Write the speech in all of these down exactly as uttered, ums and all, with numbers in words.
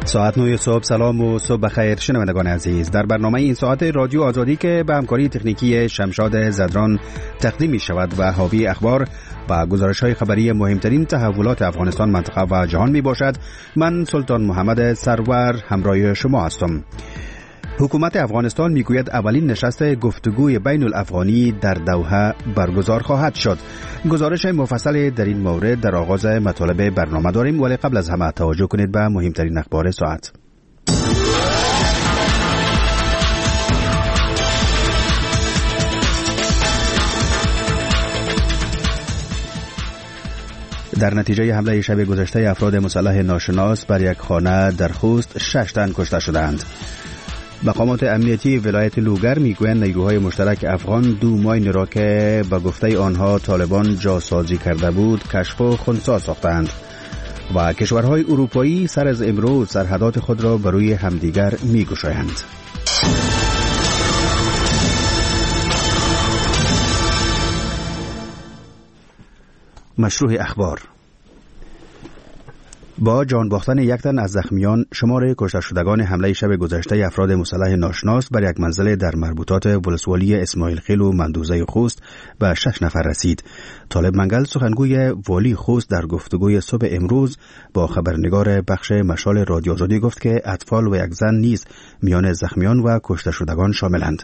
ساعت نه صبح. سلام و صبح بخیر شنوندگان عزیز. در برنامه این ساعت رادیو آزادی که به همکاری تکنیکی شمشاد زدران تقدیم می شود و حاوی اخبار و گزارش های خبری مهمترین تحولات افغانستان، منطقه و جهان می باشد، من سلطان محمد سرور همراه شما هستم. حکومت افغانستان میگوید اولین نشست گفتگوی بین الافغانی در دوحه برگزار خواهد شد. گزارش مفصل در این مورد در آغاز مطالب برنامه داریم، ولی قبل از همه توجه کنید به مهمترین اخبار ساعت. در نتیجه حمله شب گذشته افراد مسلح ناشناس بر یک خانه در خوست شش تن کشته شدند. مقامات امنیتی ولایت لوگر میگویند نیروهای مشترک افغان دو ماین را که به گفته آنها طالبان جاسازی کرده بود کشف و خنثی ساختند. و کشورهای اروپایی سر از امروز سرحدات خود را بر روی همدیگر میگشایند. مشروع اخبار. با جان باختن یک تن از زخمیان، شمار کشته شدگان حمله شب گذشته افراد مسلح ناشناس بر یک منزل در مربوطات ولسوالی اسماعیل خیل و مندوزه خوست به شش نفر رسید. طالب منگل سخنگوی والی خوست در گفتگوی صبح امروز با خبرنگار بخش مشال رادیو آزادی گفت که اطفال و یک زن نیز میان زخمیان و کشته شدگان شاملند.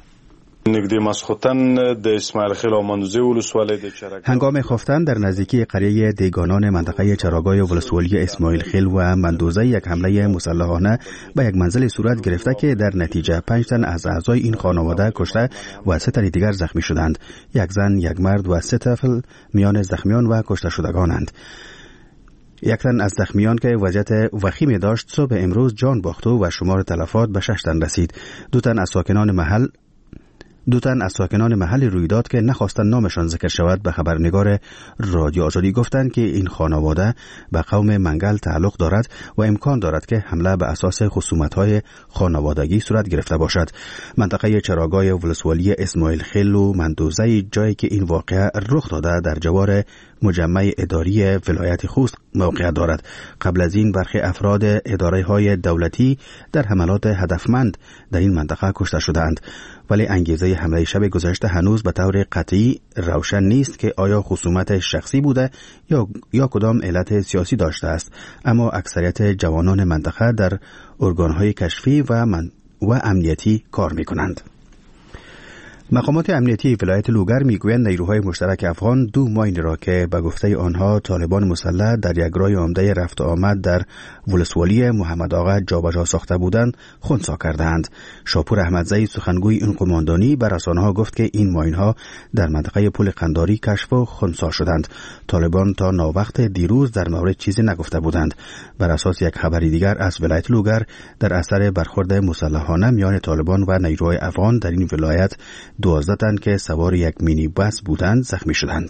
هنگام خفتن در نزدیکی قریه دیگانان منطقه چراگاه ولسوالی اسماعیل خیل و مندوزه یک حمله مسلحانه به یک منزل صورت گرفته که در نتیجه پنج تن از اعضای این خانواده کشته و سه تن دیگر زخمی شدند. یک زن، یک مرد و سه طفل میان زخمیان و کشته شدگانند. یک تن از زخمیان که وضعیت وخیمی داشت صبح امروز جان باخت و شمار تلفات به شش تن رسید. دو تن از ساکنان محل دو تن از ساکنان محل رویداد که نخواستند نامشان ذکر شود به خبرنگار رادیو آزادی گفتند که این خانواده به قوم منگل تعلق دارد و امکان دارد که حمله به اساس خصومت‌های خانوادگی صورت گرفته باشد. منطقه چراگاه ولسوالی اسماعیل خیل و مندوزه جایی که این واقعه رخ داده در جوار مجمع اداری ولایت خوست موقعیت دارد. قبل از این برخی افراد اداره‌های دولتی در حملات هدفمند در این منطقه کشته شدند، ولی انگیزه حمله شب گذشته هنوز به طور قطعی روشن نیست که آیا خصومت شخصی بوده یا یا کدام علت سیاسی داشته است. اما اکثریت جوانان منطقه در ارگان‌های کشفی و من و امنیتی کار می‌کنند. مقامات امنیتی ولایت لوگر میگویند نیروهای مشترک افغان دو ماین را که به گفته آنها طالبان مسلح در یک راه عمده رفت آمد در ولسوالی محمد آقا جابجا ساخته بودند خنثی کردند. شاپور احمدزئی سخنگوی این قماندانی بر رسانه‌ها گفت که این ماین‌ها در منطقه پل قنداری کشف و خنثی شدند. طالبان تا ناوقت دیروز در مورد چیزی نگفته بودند. بر اساس یک خبری دیگر از ولایت لوگر در اثر برخورد مسلحانه میان طالبان و نیروهای افغان در این ولایت دوازده تن که سوار یک مینی بس بودند زخمی شدند.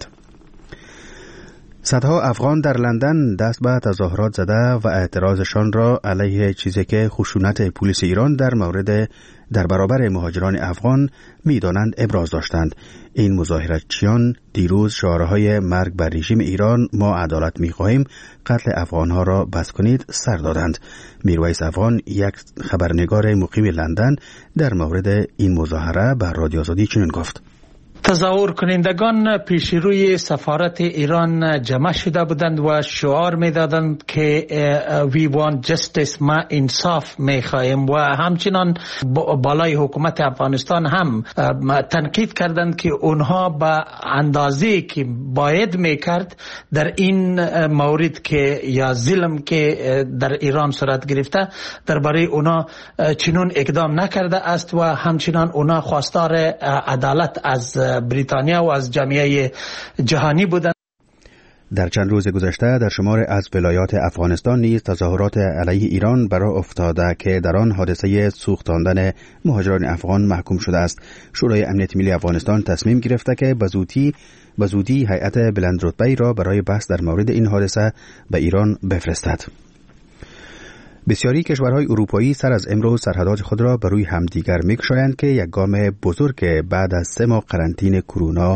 صدها افغان در لندن دست به تظاهرات زده و اعتراضشان را علیه چیزی که خشونت پلیس ایران در مورد در برابر مهاجران افغان می‌دانند ابراز داشتند. این مظاهراتچیان دیروز شعارهای مرگ بر رژیم ایران، ما عدالت می‌خواهیم، قتل افغان‌ها را بس کنید سر دادند. میرویس افغان، یک خبرنگار مقیم لندن، در مورد این مظاهره به رادیو آزادی چنین گفت: تظاهر کنندگان پیش روی سفارت ایران جمع شده بودند و شعار میدادند که وی وان جستیس، ما انصاف میخواهیم، و همچنان بالای حکومت افغانستان هم تنقید کردند که اونها به اندازه که باید میکرد در این مورد که یا ظلم که در ایران صورت گرفته درباره اونها چنون اقدام نکرده است و همچنان اونها خواستار عدالت از بریتانیا و از جامعه جهانی بودند. در چند روز گذشته در شمار از ولایات افغانستان نیز تظاهرات علیه ایران برای افتاده که در آن حادثه سوختاندن مهاجران افغان محکوم شده است. شورای امنیت ملی افغانستان تصمیم گرفته که به زودی به زودی هیئت بلند رتبه‌ای را برای بحث در مورد این حادثه به ایران بفرستد. بسیاری کشورهای اروپایی سر از امروز سرحدات خود را بر روی همدیگر می‌گشایند که یک گام بزرگ بعد از سه ماه قرنطینه کرونا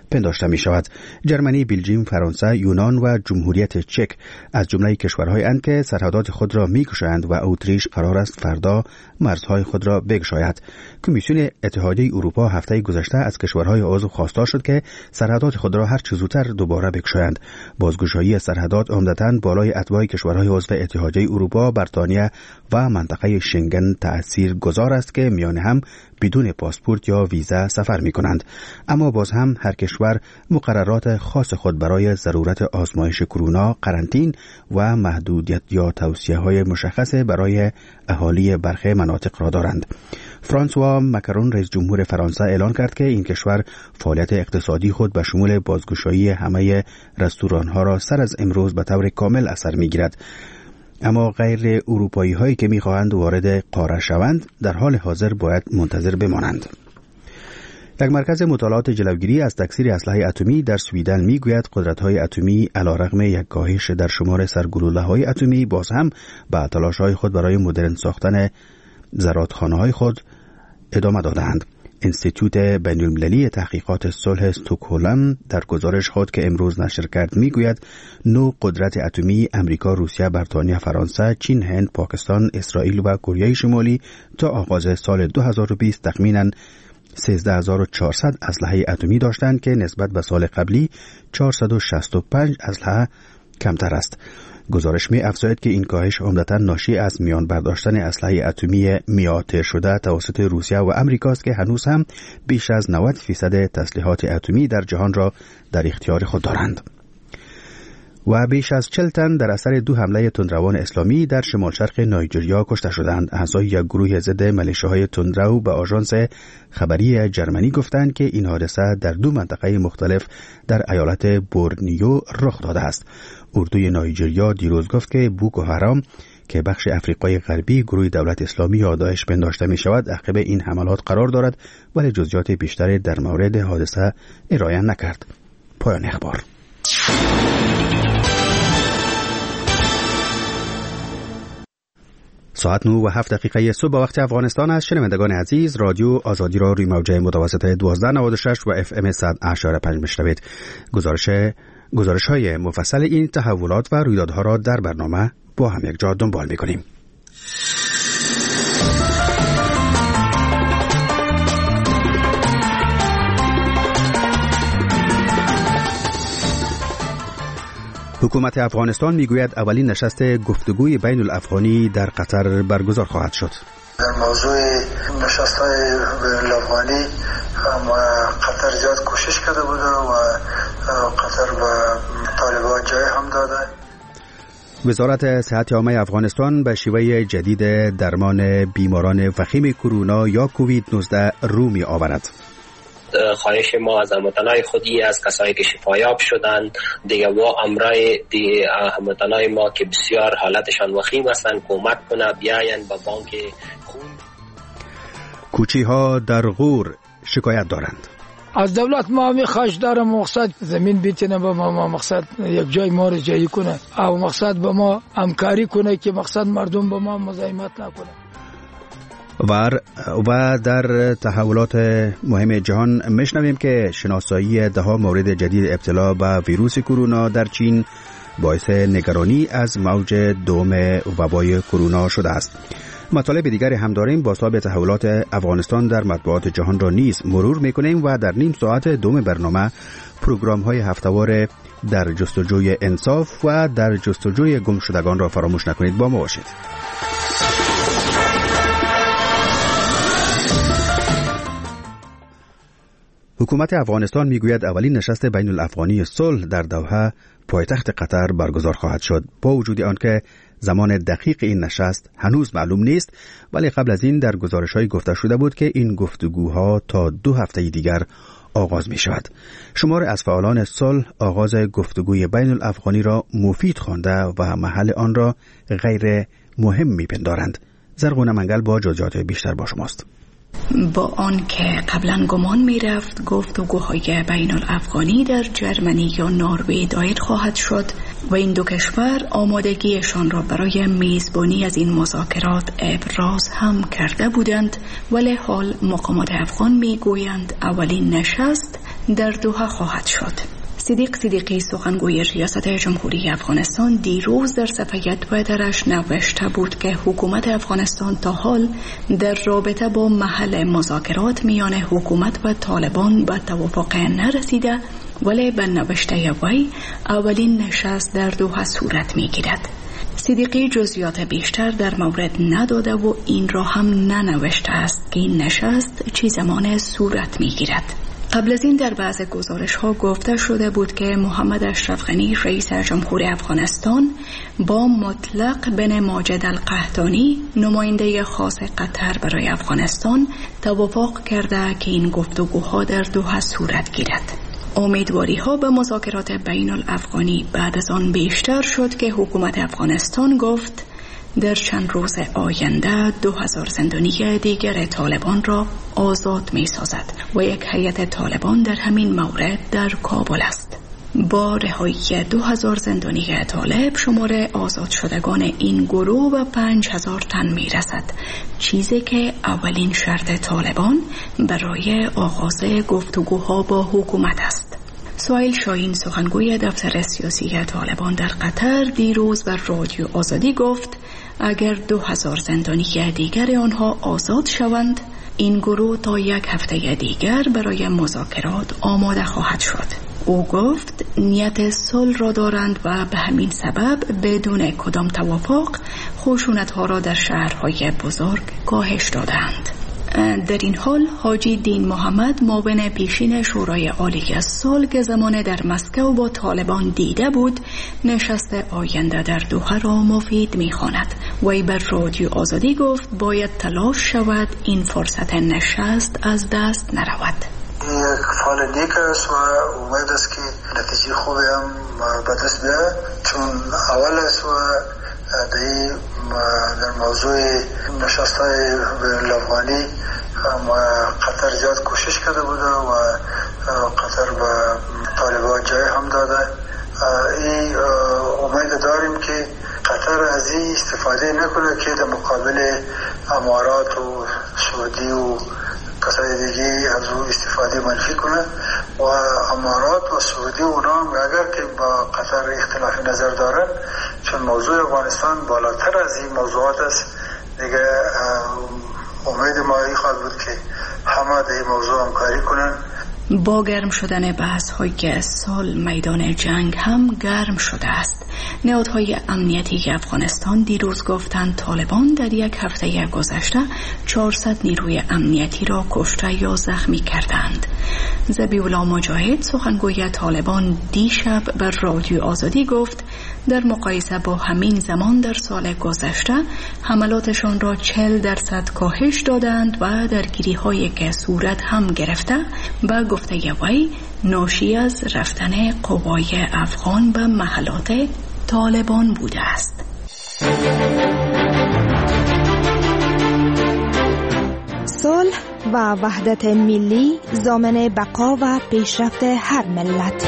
پنداشته می شود. جرمنی، بلژیم، فرانسه، یونان و جمهوریت چک از جمله کشورهای اند که سرحدات خود را می گشایند و اتریش قرار است فردا مرزهای خود را بگشاید. کمیسیون اتحادیه اروپا هفته گذشته از کشورهای عضو خواسته شد که سرحدات خود را هر چه زودتر دوباره بگشایند. بازگشایی سرحدات عمدتاً بالای اتباع کشورهای عضو اتحادیه اروپا، بریتانیا و منطقه شنگن تأثیرگذار است که میان هم بدون پاسپورت یا ویزا سفر می کنند. اما باز هم هر کشور مقررات خاص خود برای ضرورت آزمایش کرونا، قرنطین و محدودیت یا توصیه های مشخص برای اهالی برخی مناطق را دارند. فرانسوا ماکرون رئیس جمهور فرانسه اعلان کرد که این کشور فعالیت اقتصادی خود به شمول بازگشایی همه رستوران‌ها را سر از امروز به طور کامل اثر می‌گیرد. اما غیر اروپایی هایی که می‌خواهند وارد قاره شوند در حال حاضر باید منتظر بمانند. یک مرکز مطالعات جلوگیری از تکثیر اسلحه اتمی در سویدن میگوید قدرت‌های اتمی علیرغم یک کاهش در شمار سرگلوله‌های اتمی باز هم به تلاش‌های خود برای مدرن ساختن زرادخانه‌های خود ادامه دادند. انستیتوت بین‌المللی تحقیقات صلح استکهلم در گزارش خود که امروز نشر کرد میگوید نو قدرت اتمی امریکا، روسیه، بریتانیا، فرانسه، چین، هند، پاکستان، اسرائیل و کره شمالی تا آغاز سال دو هزار و بیست تخمیناً سیزده هزار و چهارصد اسلحه اتمی داشتند که نسبت به سال قبلی چهارصد و شصت و پنج اسلحه کمتر است. گزارش می افزاید که این کاهش عمدتاً ناشی از میان برداشتن اسلحه اتمی میانه شده توسط روسیه و امریکا است که هنوز هم بیش از نود درصد تسلیحات اتمی در جهان را در اختیار خود دارند. و بیش از چهل تن در اثر دو حمله تندروان اسلامی در شمال شرق نایجریا کشته شدند. اعضای یک گروه ضد ملیشه‌های تندرو به آژانس خبری جرمنی گفتند که این حادثه در دو منطقه مختلف در ایالت بورنیو رخ داده است. اردوی نایجریا دیروز گفت که بوکو حرام که بخش افریقای غربی گروه دولت اسلامی یا داعش پنداشته می شود عقب این حملات قرار دارد، ولی جزئیات بیشتری در مورد حادثه ارائه نکرد. پایان اخبار. ساعت نو و هفت دقیقه صبح وقت افغانستان است. شنوندگان عزیز، رادیو آزادی را روی موجه متوسط دوازده نود و شش و اف ام صد و اشاره پنج میشنوید. گزارش گزارش های مفصل این تحولات و رویدادها را در برنامه با هم یک جا دنبال می‌کنیم. حکومت افغانستان میگوید اولین نشست گفتگوی بین الافغانی در قطر برگزار خواهد شد. در موضوع نشست‌های بین الافغانی قطر زیاد کوشش کرده بوده و قطر به طالبان جای هم داده. وزارت صحت عامه افغانستان به شیوه جدید درمان بیماران وخیم کرونا یا کووید نوزده رو می آورد. خواهش ما از هموطنای خودی از کسایی که شفایاب شدند دیگه و امرای دی هموطنای ما که بسیار حالتشان وخیم هستند کمک کنه بیاین با بانک خون. کوچی ها در غور شکایت دارند. از دولت ما می خواهش دارم مقصد زمین بیتنه به ما مقصد یک جای ما رو جایی کنه او مقصد به ما همکاری کنه که مقصد مردم به ما مزاحمت نکنه. و و در تحولات مهم جهان میشنویم که شناسایی ده ها مورد جدید ابتلا به ویروس کرونا در چین باعث نگرانی از موج دوم وبای کرونا شده است. مطالب دیگری هم داریم. بازتاب تحولات افغانستان در مطبوعات جهان را نیز مرور میکنیم و در نیم ساعت دوم برنامه پروگرام های هفته‌وار در جستجوی انصاف و در جستجوی گمشدگان را فراموش نکنید. با ما باشید. حکومت افغانستان میگوید اولین نشست بین الافغانی صلح در دوحه پایتخت قطر برگزار خواهد شد. با وجود آنکه زمان دقیق این نشست هنوز معلوم نیست، ولی قبل از این در گزارش‌های گفته شده بود که این گفتگوها تا دو هفته دیگر آغاز می شود. شمار از فعالان صلح آغاز گفتگوی بین الافغانی را مفید خوانده و محل آن را غیر مهم می پندارند. زرغونه منگل با جزئیات بیشتر با شماست. با آن که قبلا گمان می رفت گفتگوهای بین الافغانی در جرمنی یا نروژ دایر خواهد شد و این دو کشور آمادگیشان را برای میزبانی از این مذاکرات ابراز هم کرده بودند، ولی حال مقامات افغان می گویند اولین نشست در دوحه خواهد شد. صدیق صدیقی سخنگوی ریاست جمهوری افغانستان دیروز در صفحه تویترش نوشته بود که حکومت افغانستان تا حال در رابطه با محل مذاکرات میان حکومت و طالبان به توافق نرسیده، ولی به نوشته وی اولین نشست در دوحه صورت میگیرد. صدیقی جزئیات بیشتر در مورد نداده و این را هم ننوشته است که این نشست چه زمان صورت میگیرد. قبل از این در بعض گزارش ها گفته شده بود که محمد اشرف غنی رئیس جمهور افغانستان با مطلق بن ماجد القحطانی نماینده خاص قطر برای افغانستان توافق کرده که این گفتگوها در دوحه صورت گیرد. امیدواری ها به مذاکرات بین الافغانی بعد از آن بیشتر شد که حکومت افغانستان گفت در چند روز آینده دو هزار زندانی دیگر طالبان را آزاد می سازد و یک هیئت طالبان در همین مورد در کابل است. با رهایی دو هزار زندانی طالب شمار آزاد شدگان این گروه به پنج هزار تن می رسد، چیزی که اولین شرط طالبان برای آغاز گفتگوها با حکومت است. سهیل شاهین سخنگوی دفتر سیاسی طالبان در قطر دیروز بر رادیو آزادی گفت اگر دو هزار زندانی دیگر آنها آزاد شوند، این گروه تا یک هفته دیگر برای مذاکرات آماده خواهد شد. او گفت نیت صلح را دارند و به همین سبب بدون کدام توافق خشونت‌ها را در شهرهای بزرگ کاهش دادند. در این حال حاجی دین محمد معاون پیشین شورای عالی صلح که زمان در مسکو با طالبان دیده بود نشست آینده در دوحه را مفید می‌خواند. وی بر رادیو آزادی گفت باید تلاش شود این فرصت نشست از دست نرود. یک فعال نیک است و امید است که نتیجه خوبی هم به دست بیاید، چون اول است و در موضوع نشست‌های بین الافغانی قطر زیاد کوشش کرده بوده و قطر به طالبان جای هم داده. این امید داریم که قطر از این استفاده نکنه که در مقابل امارات و سعودی و کسای دیگه از او استفاده منفی کنه و امارات و سعودی اونا هم اگر که با قطر اختلاف نظر دارن، چون موضوع افغانستان بالاتر از این موضوعات است دیگه، امید ما این خواهد بود که همه در این موضوع همکاری کنن. با گرم شدن بحث های صلح میدان جنگ هم گرم شده است. نهادهای امنیتی افغانستان دیروز گفتند طالبان در یک هفته گذشته چهارصد نیروی امنیتی را کشته یا زخمی کردند. ذبیح الله مجاهد سخنگوی طالبان دیشب بر رادیو آزادی گفت در مقایسه با همین زمان در سال گذشته حملاتشان را چهل درصد کاهش دادند و درگیری هایی که صورت هم گرفته با گفته وی ناشی از رفتن قوای افغان به محلات طالبان بوده است. صلح و وحدت ملی ضامن بقا و پیشرفت هر ملت.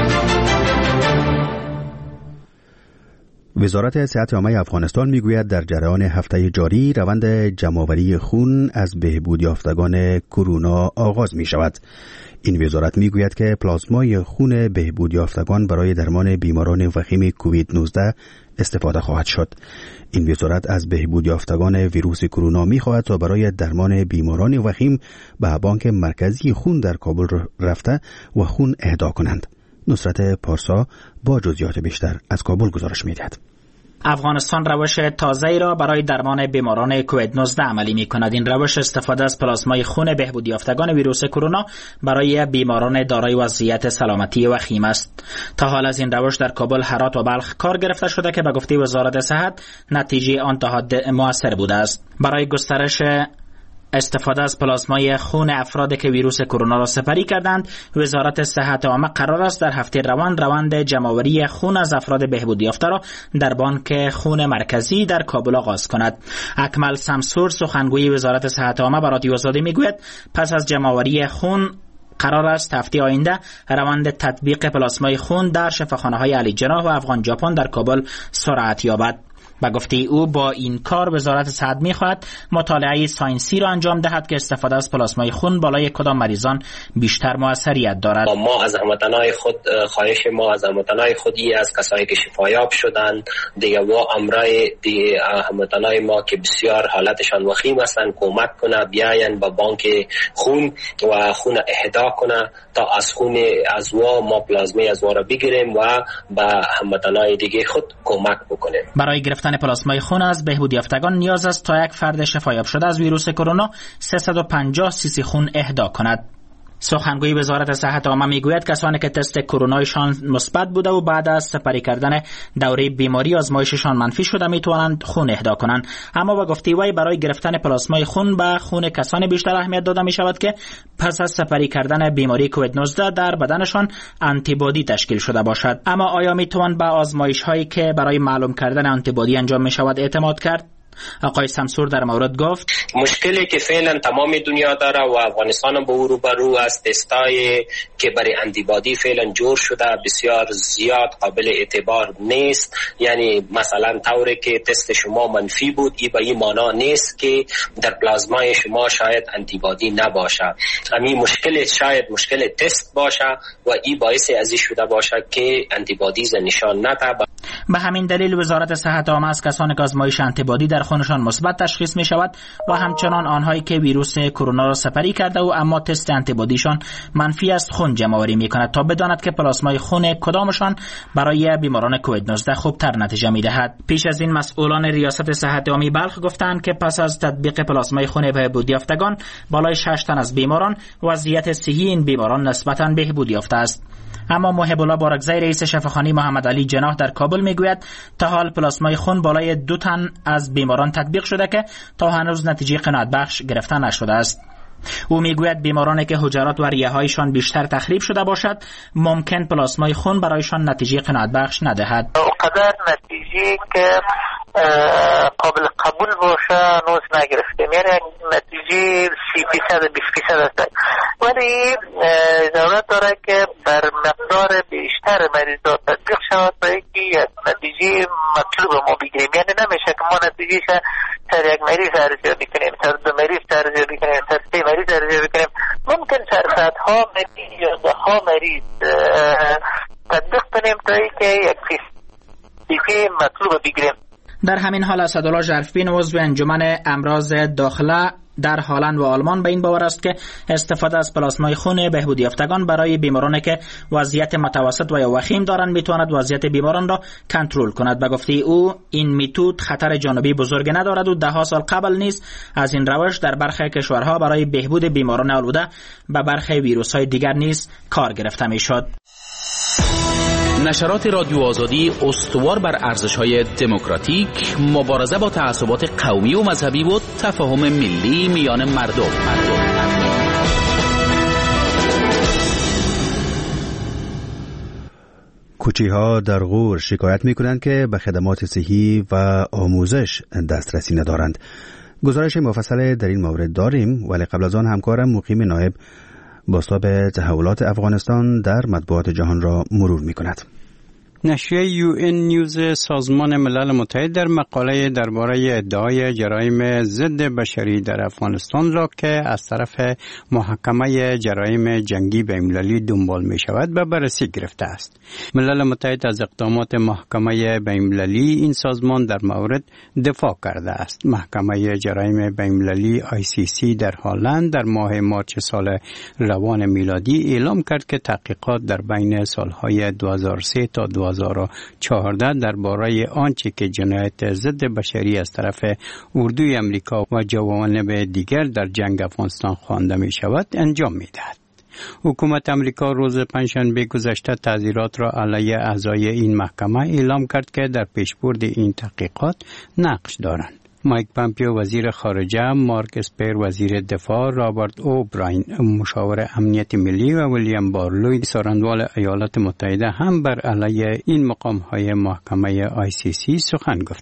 وزارت صحت عامه افغانستان میگوید در جریان هفته جاری روند جمع‌آوری خون از بهبود یافتگان کرونا آغاز می شود. این وزارت میگوید که پلازمای خون بهبود یافتگان برای درمان بیماران وخیم کووید نوزده استفاده خواهد شد. این وزارت از بهبود یافتگان ویروس کرونا میخواهد تا برای درمان بیماران وخیم به بانک مرکزی خون در کابل رفته و خون اهدا کنند. نصرت پارسا با جزئیات بیشتر از کابل گزارش می‌دهد. افغانستان روش تازه‌ای را برای درمان بیماران کووید نوزده عملی می‌کند. این روش استفاده از پلازمای خون بهبود یافتگان ویروس کرونا برای بیماران دارای وضعیت سلامتی وخیم است. تا حال از این روش در کابل، هرات و بلخ کار گرفته شده که به گفته وزارت صحت نتیجه آن تا حد موثر بوده است. برای گسترش استفاده از پلازمای خون افرادی که ویروس کرونا را سپری کردند، وزارت صحت عامه قرار است در هفته روان روند جمع‌آوری خون از افراد بهبود یافته را در بانک خون مرکزی در کابل آغاز کند. اکمل سمسور سخنگوی وزارت صحت عامه به رادیو آزادی میگوید پس از جمع‌آوری خون قرار است هفته آینده روند تطبیق پلازمای خون در شفاخانه‌های علی جناح و افغان ژاپن در کابل سرعت یابد. به گفته او با این کار وزارت صحت می‌خواهد مطالعه ساینسی را انجام دهد که استفاده از پلاسمای خون بالای کدام مریضان بیشتر موثریت دارد. ما از هموطنان خود خواهش ما از هموطنان خودی از کسایی که شفایاب شدن دیگه و امرای دی هموطنان ما که بسیار حالتشان وخیم هستند کمک کنه بیاین با بانک خون و خون اهدا کنه تا از خون از وا ما پلازمای از وا را بگیریم و به هموطنان دیگه خود کمک بکنیم. برای گرفتن پلاسمای خون از بهبود یافتگان نیاز است تا یک فرد شفایاب شده از ویروس کرونا سیصد و پنجاه سی سی خون اهدا کند. سخنگوی وزارت صحت عامه میگوید کسانی که تست کرونایشان مثبت بوده و بعد از سپری کردن دوره بیماری آزمایششان منفی شده میتوانند خون اهدا کنند، اما با گفته وی برای گرفتن پلاسمای خون به خون کسانی بیشتر اهمیت داده می شود که پس از سپری کردن بیماری کووید نوزده در بدنشان آنتیبادی تشکیل شده باشد. اما آیا میتوان به آزمایش هایی که برای معلوم کردن آنتیبادی انجام می شود اعتماد کرد؟ آقای سمسور در مورد گفت مشکلی که فعلا تمام دنیا داره و افغانستان به او روبرو است تستای که برای آنتیبادی فعلا جور شده بسیار زیاد قابل اعتبار نیست. یعنی مثلا طوری که تست شما منفی بود ای به این معنا نیست که در پلازمای شما شاید آنتیبادی نباشه. همین مشکل شاید مشکل تست باشه و این باعث ازی شده باشه که آنتیبادی نشان نده. به همین دلیل وزارت صحت عامه از کسانی که آزمایش آنتیبادی در خونشان مثبت تشخیص می شود و همچنان آنهایی که ویروس کرونا را سپری کرده و اما تست آنتیبادیشان منفی است خون جمع آوری می کند تا بداند که پلاسمای خون کدامشان برای بیماران کووید نوزده خوبتر نتیجه می دهد. پیش از این مسئولان ریاست صحت عامه بلخ گفتند که پس از تطبیق پلاسمای خون بهبود یافتگان بالای شش تن از بیماران وضعیت صحی این بیماران نسبتاً بهبود یافته است. اما محب الله بارکزی رئیس شفاخانه محمد علی جناح در کابل میگوید تا حال پلاسمای خون بالای دو تن از بیماران تطبیق شده که تا هنوز نتیجه قناعت بخش گرفته نشده است. او میگوید بیمارانی که حجرات و ریه هایشان بیشتر تخریب شده باشد ممکن پلاسمای خون برایشان نتیجه قناعت بخش ندهد. اونقدر نتیجه که قابل قبول باشه هنوز نگرفتیم، یعنی نتیجه سی فیصد بیست فیصد است، ولی ضرورت داره که بر مقدار بیشتر مریضات تطبیق شود تا اینکه یک نتیجه مطلوب ما بگیریم. یعنی نمیشه که ما نتیجه سر یک مریض ارزیابی کنیم، سر دو مریض ارزیابی کنیم، سر سه مریض ارزیابی کنیم. ممکن سر صدها مریض یا دهها مریض تطبیق کنیم تا اینکه یک فیصد مطلوب بگیریم. در همین حال اسدالله ژرفبین عضو انجمن امراض داخله در هلند و آلمان به این باور است که استفاده از پلاسمای خون بهبود یافتگان برای بیمارانی که وضعیت متوسط و یا وخیم دارند میتواند وضعیت بیماران را کنترل کند. به گفته او این میتود خطر جانبی بزرگ ندارد و ده ها سال قبل نیز از این روش در برخی کشورها برای بهبود بیماران آلوده به برخی ویروس‌های دیگر نیز کار گرفته میشد. نشرات رادیو آزادی استوار بر ارزش‌های دموکراتیک، مبارزه با تعصبات قومی و مذهبی و تفاهم ملی میان مردم. مردم. کوچی‌ها در غور شکایت می‌کنند که به خدمات صحی و آموزش دسترسی ندارند. گزارش مفصل در این مورد داریم، ولی قبل از آن همکارم مقیم نایب بازتاب تحولات افغانستان در مطبوعات جهان را مرور می‌کند. نشریه یو ان نیوز سازمان ملل متحد در مقاله درباره ادعای جرایم ضد بشری در افغانستان را که از طرف محکمه جرایم جنگی بین‌المللی دنبال می شود به بررسی گرفته است. ملل متحد از اقدامات محکمه بین‌المللی این سازمان در مورد دفاع کرده است. محکمه جرایم بین‌المللی آی سی سی در هلند در ماه مارچ سال روان میلادی اعلام کرد که تحقیقات در بین سالهای دو هزار و سه تا دو هزار و چهارده درباره آنچه که جنایت ضد بشری از طرف اردوی امریکا و جوانب دیگر در جنگ افغانستان خوانده می شود انجام می دهد. حکومت امریکا روز پنجشنبه گذشته تعزیرات را علیه اعضای این محکمه اعلام کرد که در پیشبرد این تحقیقات نقش دارند. مایک پامپیو وزیر خارجه، مارک اسپر وزیر دفاع، رابرت اوبراین مشاور امنیت ملی و ویلیام بارلوی سخنگوی ایالات متحده هم بر علیه این مقام‌های محکمه آی سی سی سخن گفتند.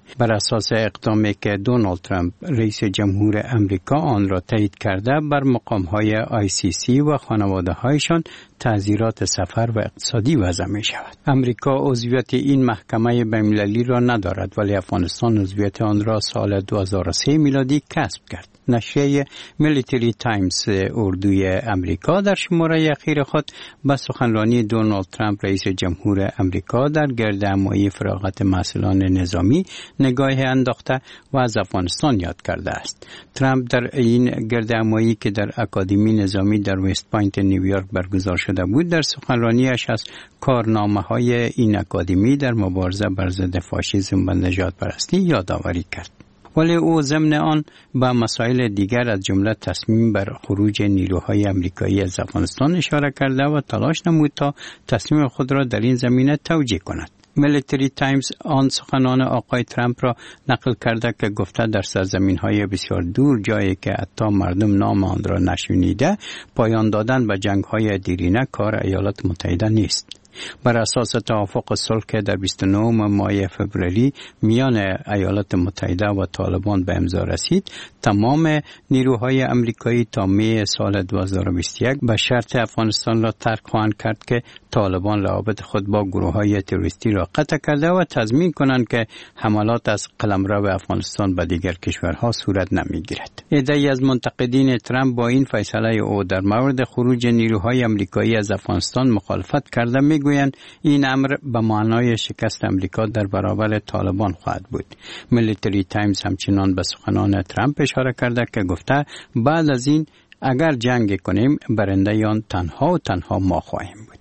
بر اساس اقدامی که دونالد ترامپ رئیس جمهور امریکا آن را تایید کرده، بر مقام‌های آی سی سی و خانواده‌هایشان تعزیرات سفر و اقتصادی وضع می شود. امریکا عضویت این محکمه بین‌المللی را ندارد، ولی افغانستان عضویت آن را سال دو هزار و سه میلادی کسب کرد. نشریه میلیتری تایمز اردوی امریکا در شماره اخیر خود به سخنرانی دونالد ترامپ رئیس جمهور امریکا در گردهمایی فراغت مسئولان نظامی نگاهی انداخته و از افغانستان یاد کرده است. ترامپ در این گردهمایی که در اکادمی نظامی در وست پوینت نیویورک برگزار شده بود، در سخنرانیش از کارنامه‌های این اکادمی در مبارزه بر ضد فاشیسم و نژاد پرستی یادآوری کرد. ولی او ضمن آن به مسائل دیگر از جمله تصمیم بر خروج نیروهای امریکایی از افغانستان اشاره کرده و تلاش نمود تا تصمیم خود را در این زمینه توجیه کند. میلیتری تایمز آن سخنان آقای ترامپ را نقل کرده که گفته در سرزمین‌های بسیار دور، جایی که حتی مردم نام آن را نشنیده، پایان دادن به جنگ‌های دیرینه کار ایالات متحده نیست. بر اساس توافق صلح که در بیست و نهم ماه فوریه میان ایالات متحده و طالبان به امضا رسید، تمام نیروهای امریکایی تا می سال دو هزار و بیست و یک به شرط افغانستان را ترک خواهند کرد که طالبان روابط خود با گروه‌های تروریستی را قطع کرده و تضمین کنند که حملات از قلمرو افغانستان به دیگر کشورها صورت نمی‌گیرد. عده‌ای از منتقدین ترامپ با این فیصله او در مورد خروج نیروهای امریکایی از افغانستان مخالفت کرده می‌گویند این امر به معنای شکست امریکا در برابر طالبان خواهد بود. میلیتری تایمز همچنان به سخنان ترامپ اشاره کرده که گفته بعد از این اگر جنگ کنیم برنده آن تنها و تنها ما خواهیم بود.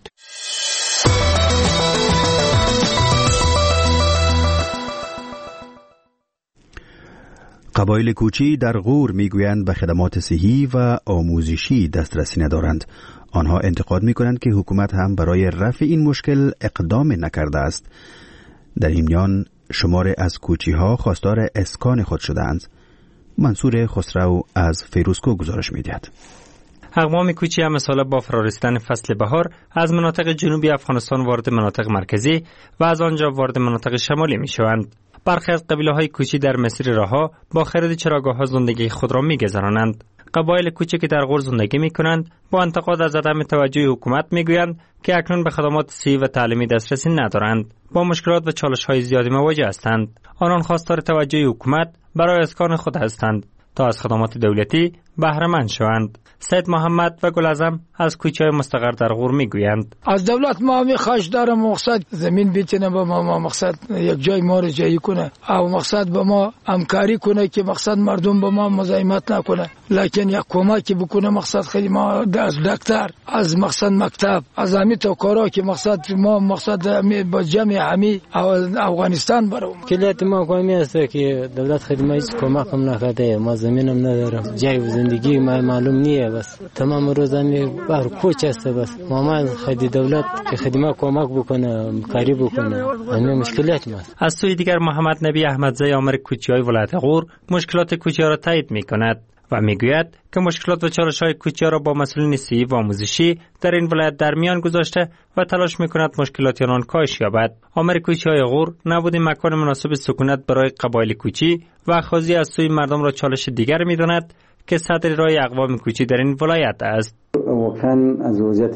قبایل کوچی در غور میگویند به خدمات صحی و آموزشی دسترسی ندارند. آنها انتقاد میکنند که حکومت هم برای رفع این مشکل اقدام نکرده است. در این میان شمار از کوچی ها خواستار اسکان خود شدند. منصور خسرو از فیروزکو گزارش میدهد. اقوام کوچی هم مثلا با فرارسیدن فصل بهار از مناطق جنوبی افغانستان وارد مناطق مرکزی و از آنجا وارد مناطق شمالی می شوند. برخی از قبیله‌های کوچی در مسیر رها با خرید چراگاه‌ها زندگی خود را می‌گذرانند. قبایل کوچی که در غور زندگی می‌کنند با انتقاد از عدم توجه حکومت می‌گویند که اکنون به خدمات صحی و تعلیمی دسترسی ندارند. با مشکلات و چالش‌های زیادی مواجه هستند. آنان خواستار توجه حکومت برای اسکان خود هستند تا از خدمات دولتی بهره مند شوند. سید محمد و گلعظم از کوچه‌های مستقر در غور میگویند از دولت ما میخواهش دارم مقصد زمین بیتنه به ما مقصد یک جای ما رو جایی کنه او مقصد به ما همکاری کنه که مقصد مردم به ما مزاحمت نکنه، لکن یک کمکی بکنه مقصد خیلی ما از دکتر از مقصد مکتب از همین تو کارا که مقصد ما مقصد با جمع همی افغانستان برام کلیت ما قومی است که دولت خدمات کمک هم نکرده، ما زمینم ندارم، جای زندگی ما معلوم نیه، بس تمام روزانه بر کوچ است، بس ما خدمت دولت که خدمات کمک بکنه کاری بکنه همین مشکلات ما. از سوی دیگر محمد نبی احمدزی آمر کوچه‌های ولایت غور مشکلات کوچه‌ها را تایید می‌کند و میگوید که مشکلات و چالش‌های کوچه‌ها را با مسئولین صحی و آموزشی در این ولایت در میان گذاشته و تلاش می‌کند مشکلات آنان کاهش یابد. آمر کوچه‌های غور نبود مکان مناسب سکونت برای قبایل کوچی و خاضی از سوی مردم را چالش دیگر می‌داند که صدر راه اقوام کوچی در این ولایت است. واقعا از وضعیت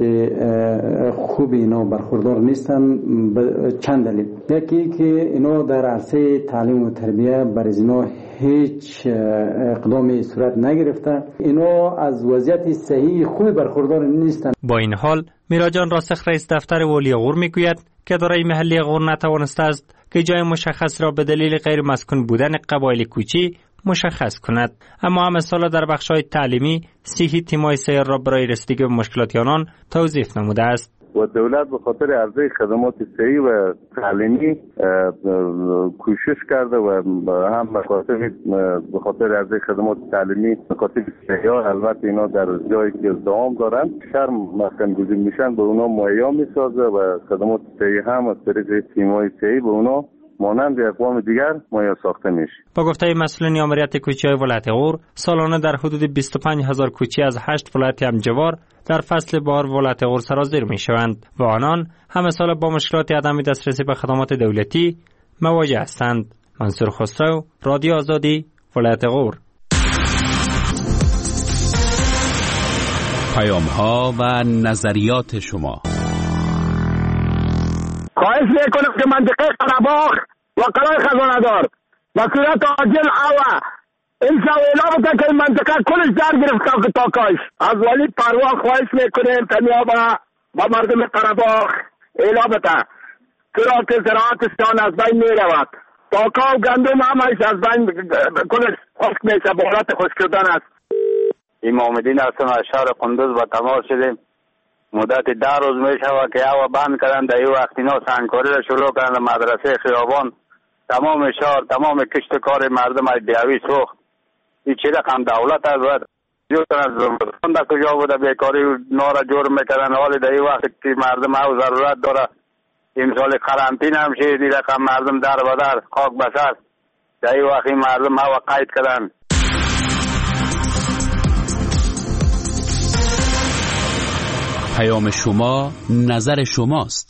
خوب اینا برخوردار نیستن به چند دلیل. یکی که اینا در عرصه تعلیم و تربیه برای اینا هیچ اقدامی صورت نگرفته، اینا از وضعیت صحیح خوب برخوردار نیستن. با این حال میراجان راسخ رئیس دفتر والی غور میگوید که اداره محلی غور نتوانسته است که جای مشخص را به دلیل غیر مسکون بودن قبایل کوچی مشخص کند، اما هم سال در بخش‌های تعلیمی صحی تیم‌های سیر را برای رسیدگی به مشکلات آنان توظیف نموده است. و دولت به خاطر عرضه خدمات صحی و تعلیمی کوشش کرده و هم به خاطر به خاطر عرضه خدمات تعلیمی مکاتب سیاه، البته اینا در جایی که ازدحام دارن شهر مسکن گزین میشن به اونا مهیا میسازه و خدمات صحی هم از طریق تیم‌های صحی به اونا مانند اقوام دیگر مهیا ساخته میشه. با گفته مسئولین آمریت کوچه‌های ولایت غور سالانه در حدود بیست و پنج هزار کوچه از هشت ولایت همجوار در فصل بهار ولایت غور سرازیر میشوند و آنان همه سال با مشکلات عدم دسترسی به خدمات دولتی مواجه هستند. منصور خسرو، رادیو آزادی، ولایت غور. پیام ها و نظریات شما. خواهش میکنم که منطقه قره‌باغ و قلعه خزانه‌دار و صورت عاجل اوا این سویلا بوده که این منطقه کلش در گرفته تا کاش. از ولی پروان خواهش میکنیم تنیا با با مردم قره‌باغ ایلا بده صورت زراعتشان از بین میرود. پاکا و گندم همش از بین کلش خشک میشه، به حالت خشک شدن است. امام الدین هستم از شهر قندوز با تماس شدیم. مدت ده روز می شود که هوا بند کردن. در این وقت اینا سنگکاری را شروع کردن. مدرسه خیابان تمام شهر تمام کشت کار مردم از بیاوی سوخت. این چه رقم دولت است؟ جو کنند زمستان در کجا بوده بیکاری نارا جور میکردن. حالی در این وقت که مردم او ضرورت داره امسال قرنطینه هم شد. این رقم مردم در بدر خاک بسر. در این وقت مردم هوا قید کردن. پیام شما نظر شماست.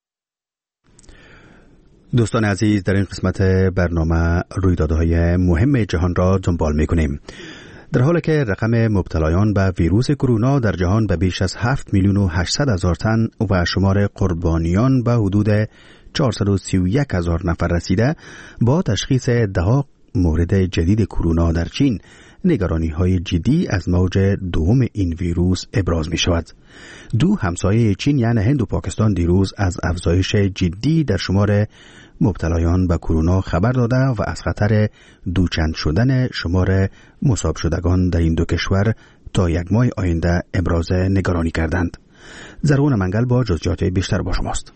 دوستان عزیز، در این قسمت برنامه رویدادهای مهم جهان را دنبال می‌کنیم. در حالی که رقم مبتلایان به ویروس کرونا در جهان به بیش از هفت میلیون و هشتصد هزار تن و شمار قربانیان به حدود چهارصد و سی و یک هزار نفر رسیده، با تشخیص ده مورد جدید کرونا در چین، نگرانی های جدی از موج دوم این ویروس ابراز می شود. دو همسایه چین یعنی هند و پاکستان دیروز از افزایش جدی در شمار مبتلایان به کرونا خبر داده و از خطر دوچند شدن شمار مصاب شدگان در این دو کشور تا یک ماه آینده ابراز نگرانی کردند. زرغون منگل با جزئیات بیشتر با شماست.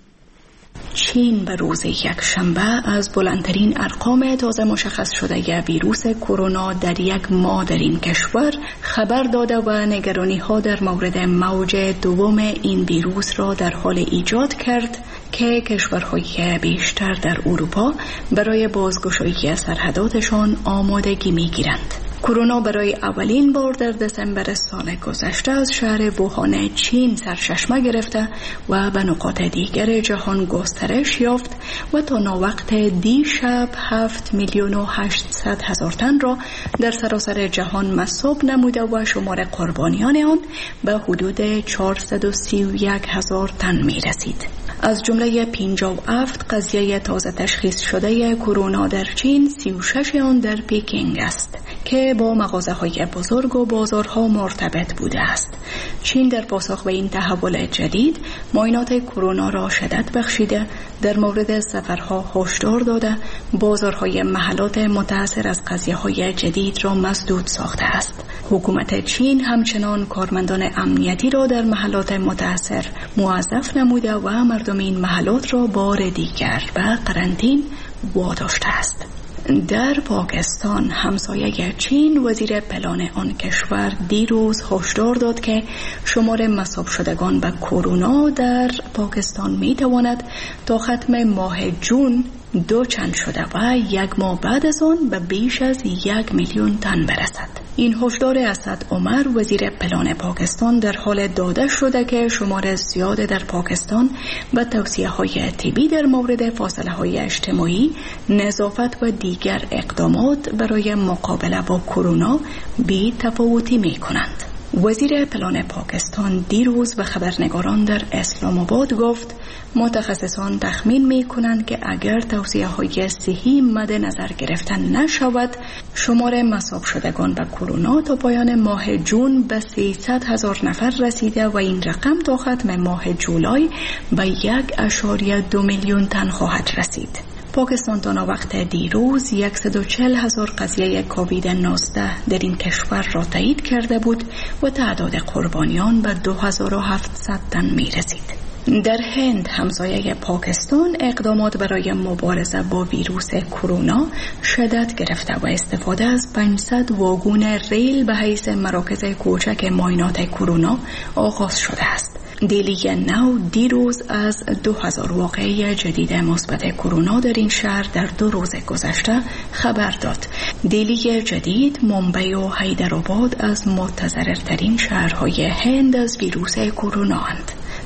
چین به روز یک شنبه از بلندترین ارقام تازه مشخص شده ویروس کرونا در یک ماه در این کشور خبر داده و نگرانی ها در مورد موج دوم این ویروس را در حال ایجاد کرد که کشورهای بیشتر در اروپا برای بازگشایی سرحداتشان آمادگی می گیرند. کرونا برای اولین بار در دسامبر سال گذشته از شهر ووهان چین سرچشمه گرفته و به نقاط دیگر جهان گسترش یافت و تا ناوقت دیشب هفت میلیون و هشتصد هزار تن را در سراسر جهان مصاب نموده و شمار قربانیان آن به حدود چهارصد و سی و یک هزار تن می رسید. از جمله پنجاه و هفت قضیه تازه تشخیص شده کرونا در چین، سی و شش آن در پکینگ است که با مغازه‌های بزرگ و بازارها مرتبط بوده است. چین در پاسخ به این تحول جدید معاینات کرونا را شدت بخشیده، در مورد سفرها هشدار داده، بازارهای محلات متأثر از قضیه‌های جدید را مسدود ساخته است. حکومت چین همچنان کارمندان امنیتی را در محلات متأثر موظف نموده و مردم این محلات را بار دیگر به قرنطینه واداشته است. در پاکستان همسایه چین وزیر پلان آن کشور دیروز هشدار داد که شمار مصاب شدگان به کرونا در پاکستان می تواند تا ختم ماه جون دو چند شده و یک ماه بعد از آن به بیش از یک میلیون تن برسد. این هشدار اسد عمر وزیر پلان پاکستان در حال داده شده که شمار زیاد در پاکستان به توصیه‌های طبی در مورد فاصله‌های اجتماعی، نظافت و دیگر اقدامات برای مقابله با کرونا بی تفاوتی می‌کنند. وزیر پلان پاکستان دیروز به خبرنگاران در اسلام آباد گفت متخصصان تخمین می کنند که اگر توصیه های صحی مد نظر گرفته نشود، شمار مصاب شدگان به کرونا تا پایان ماه جون به سیصد هزار نفر رسیده و این رقم تا ختم ماه جولای به یک اشاریه دو میلیون تن خواهد رسید. پاکستان تا وقت دیروز صد و چهل هزار قضیه کووید نوزده در این کشور را تایید کرده بود و تعداد قربانیان به دو هزار و هفتصد تن می رسید. در هند همسایه پاکستان اقدامات برای مبارزه با ویروس کرونا شدت گرفته و استفاده از پانصد واگن ریل به حیث مراکز کوچک معاینات کرونا آغاز شده است. دلی نو دیروز از دو هزار واقعه جدید مثبت کرونا در این شهر در دو روز گذشته خبر داد. دلی جدید، ممبئی و حیدرآباد از متضررترین شهرهای هند از ویروس کرونا اند.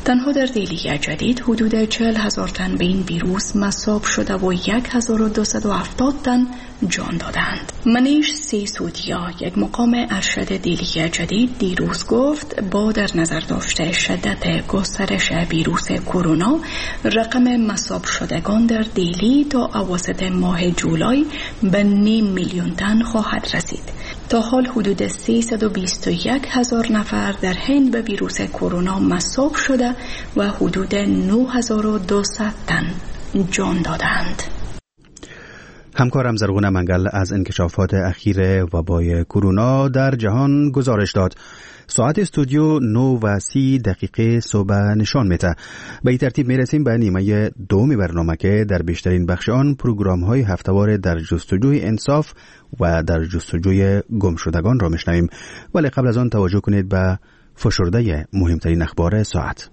تنها در دهلی جدید حدود چهل هزار تن به این ویروس مصاب شده و یک هزار و دویست و هفتاد تن جان دادند. منیش سیسودیا، یک مقام ارشد دهلی جدید، دیروز گفت با در نظر داشته شدت گسترش ویروس کرونا، رقم مصاب شدگان در دهلی تا اواسط ماه جولای به نیم میلیون تن خواهد رسید. تا حال حدود سیصد و بیست و یک هزار نفر در هند به ویروس کرونا مصاب شده و حدود نه هزار و دویست تن جان دادند. همکارم زرغونه منگل از انکشافات اخیر وبای کرونا در جهان گزارش داد. ساعت استودیو نه و سی دقیقه صبح نشان میده. به این ترتیب میرسیم به نیمه دوم برنامه که در بیشترین بخش آن پروگرام های هفته‌وار در جستجوی انصاف و در جستجوی گمشدگان را میشنویم. ولی قبل از آن توجه کنید به فشرده مهمترین اخبار ساعت.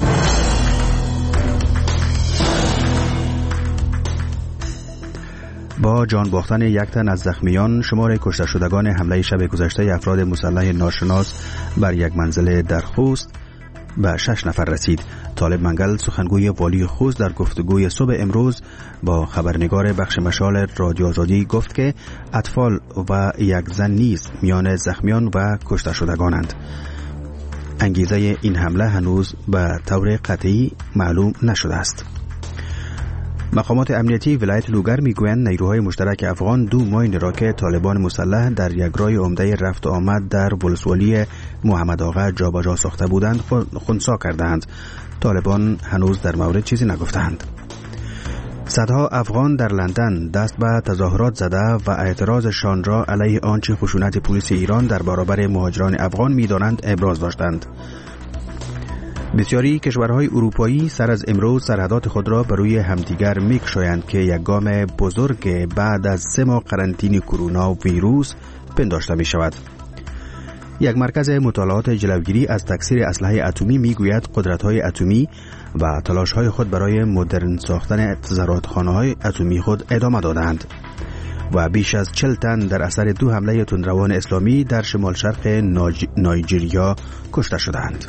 با جان باختن یک تن از زخمیان، شمار کشته شدگان حمله شب گذشته افراد مسلح ناشناس بر یک منزل در خوست به شش نفر رسید. طالب منگل، سخنگوی والی خوست، در گفتگوی صبح امروز با خبرنگار بخش مشال رادیو آزادی گفت که اطفال و یک زن نیز میان زخمیان و کشته شدگانند. انگیزه این حمله هنوز به طور قطعی معلوم نشده است. مقامات امنیتی ولایت لوگر میگویند نیروهای مشترک افغان دو ماین را که طالبان مسلح در یک راه عمده رفت و آمد در ولسوالی محمد آقا جابجا ساخته بودند خنثی کردند. طالبان هنوز در مورد چیزی نگفتند. صدها افغان در لندن دست به تظاهرات زده و اعتراضشان را علیه آنچه خشونت پلیس ایران در برابر مهاجران افغان می‌دانند ابراز داشتند. بسیاری کشورهای اروپایی سر از امروز سرحدات خود را بر روی همدیگر می‌گشایند که یک گام بزرگ بعد از سه ماه قرنطینه کرونا ویروس پنداشته می‌شود. یک مرکز مطالعات جلوگیری از تکثیر اسلحه اتمی میگوید قدرت‌های اتمی و تلاش‌های خود برای مدرن ساختن زرادخانه‌های اتمی خود ادامه دادند و بیش از چهل تن در اثر دو حمله تندروان اسلامی در شمال شرق ناج... نایجریا کشته شدند.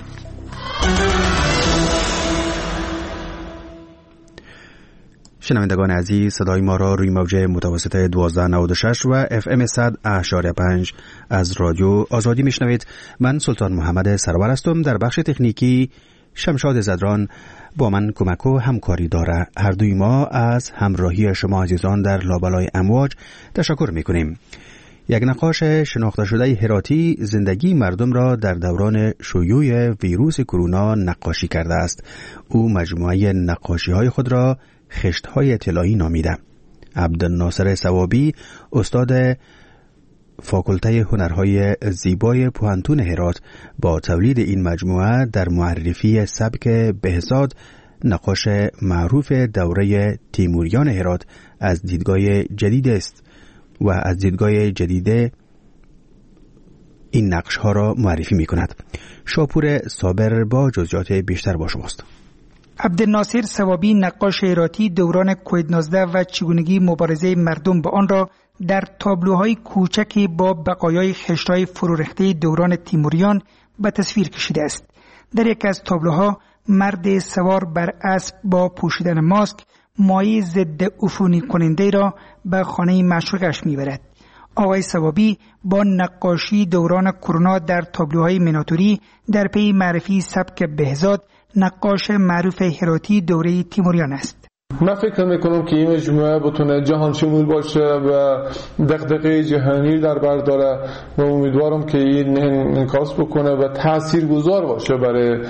شنوندگان عزیز، صدای ما را روی موج متوسط دوازده نود و شش و اف ام صد اشاره پنج از رادیو آزادی میشنوید. من سلطان محمد سرور هستم. در بخش تکنیکی شمشاد زدران با من کمک و همکاری داره. هر دوی ما از همراهی شما عزیزان در لابلای امواج تشکر میکنیم. یک نقاش شناخته شده هراتی زندگی مردم را در دوران شیوع ویروس کرونا نقاشی کرده است. او مجموعه نقاشی های خود را خشت‌های طلایی نامیده. عبدالناصر ثوابی، استاد فاکولته هنرهای زیبای پوهنتون هرات، با تولید این مجموعه در معرفی سبک بهزاد، نقاش معروف دوره تیموریان هرات، از دیدگاه جدید است و از دیدگاه جدید این نقش ها را معرفی می کند. شاپور صابر با جزئیات بیشتر با شماست. عبدالناصر ثوابی، نقاش هراتی، دوران کووید نوزده و چگونگی مبارزه مردم با آن را در تابلوهای کوچکی با بقایای خشت‌های فرورخته دوران تیموریان به تصویر کشیده است. در یک از تابلوها مرد سوار بر اسب با پوشیدن ماسک مایع ضد عفونی کننده را به خانه معشوقش میبرد. آقای ثوابی با نقاشی دوران کرونا در تابلوهای میناتوری در پی معرفی سبک بهزاد، نقاش معروف هراتی دوره تیموریان است. من فکر میکنم که این مجموعه بتونه جهان شمول باشه و دغدغه جهانی در بر داره و امیدوارم که این انعکاس بکنه و تاثیرگذار باشه برای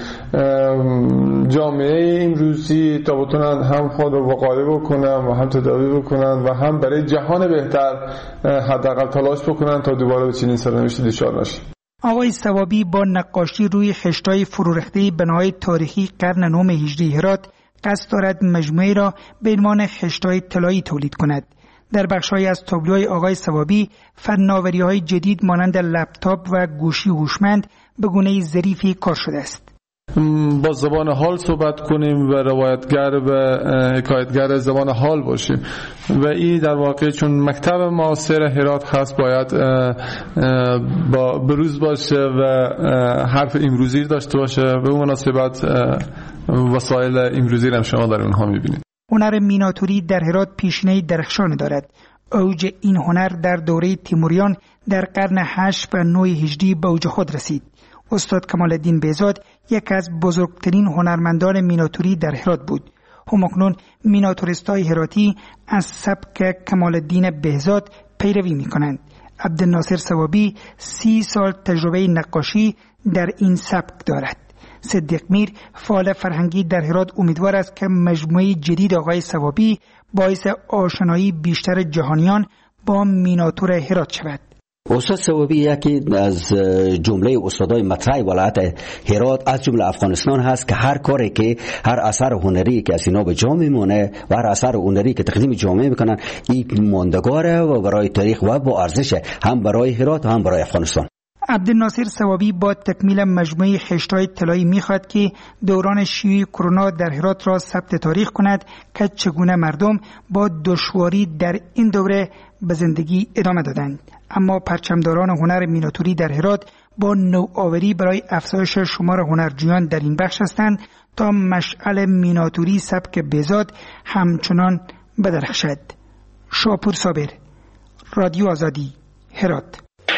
جامعه امروزی تا بتونن هم خود رو وقایع بکنن و هم تداوی بکنن و هم برای جهان بهتر حداقل تلاش بکنن تا دوباره به چنین سرنوشتی دچار نشه. آقای ثوابی با نقاشی روی خشت‌های فرورخته بناهای تاریخی قرن نهم هجری هرات قصد دارد مجموعه را به عنوان خشت‌های طلایی تولید کند. در بخش‌های از تابلوهای آقای ثوابی فناوری‌های جدید مانند لپتاپ و گوشی هوشمند به گونه ظریفی کار شده است. با زبان حال صحبت کنیم و روایتگر و حکایتگر زبان حال باشیم و این در واقع چون مکتب معاصر هرات خاص باید با بروز باشه و حرف امروزی داشته باشه. به اون مناسبت وسایل امروزی هم شما در اونها میبینید. هنر میناتوری در هرات پیشینه درخشان دارد. اوج این هنر در دوره تیموریان در قرن هشت و نه هجری به اوج خود رسید. استاد کمال الدین بهزاد یک از بزرگترین هنرمندان میناتوری در هرات بود. همکنون میناتوریستای هراتی از سبک کمال الدین بهزاد پیروی می کنند. عبدالناصر ثوابی سی سال تجربه نقاشی در این سبک دارد. صدیق میر فعال فرهنگی در هرات امیدوار است که مجموعه جدید آقای ثوابی باعث آشنایی بیشتر جهانیان با میناتور هرات شود. استاد ثوابی یکی از جمله استادای مطرح ولایت هرات از جمله افغانستان هست که هر کاری که هر اثر هنری که از اینا به جا میمونه و هر اثر هنری که تقدیم جامعه میکنن این ماندگاره و برای تاریخ و با ارزشه هم برای هرات و هم برای افغانستان. عبدالناصر ثوابی با تکمیل مجموعه خشت‌های طلایی میخواد که دوران شیوع کرونا در هرات را ثبت تاریخ کند که چگونه مردم با دشواری در این دوره به زندگی ادامه دادند. اما پرچمداران هنر میناتوری در هرات با نوآوری برای افزایش شمار هنرجویان در این بخش هستند تا مشعل میناتوری سبک بهزاد همچنان بدرخشد. شاپور صابر، رادیو آزادی، هرات.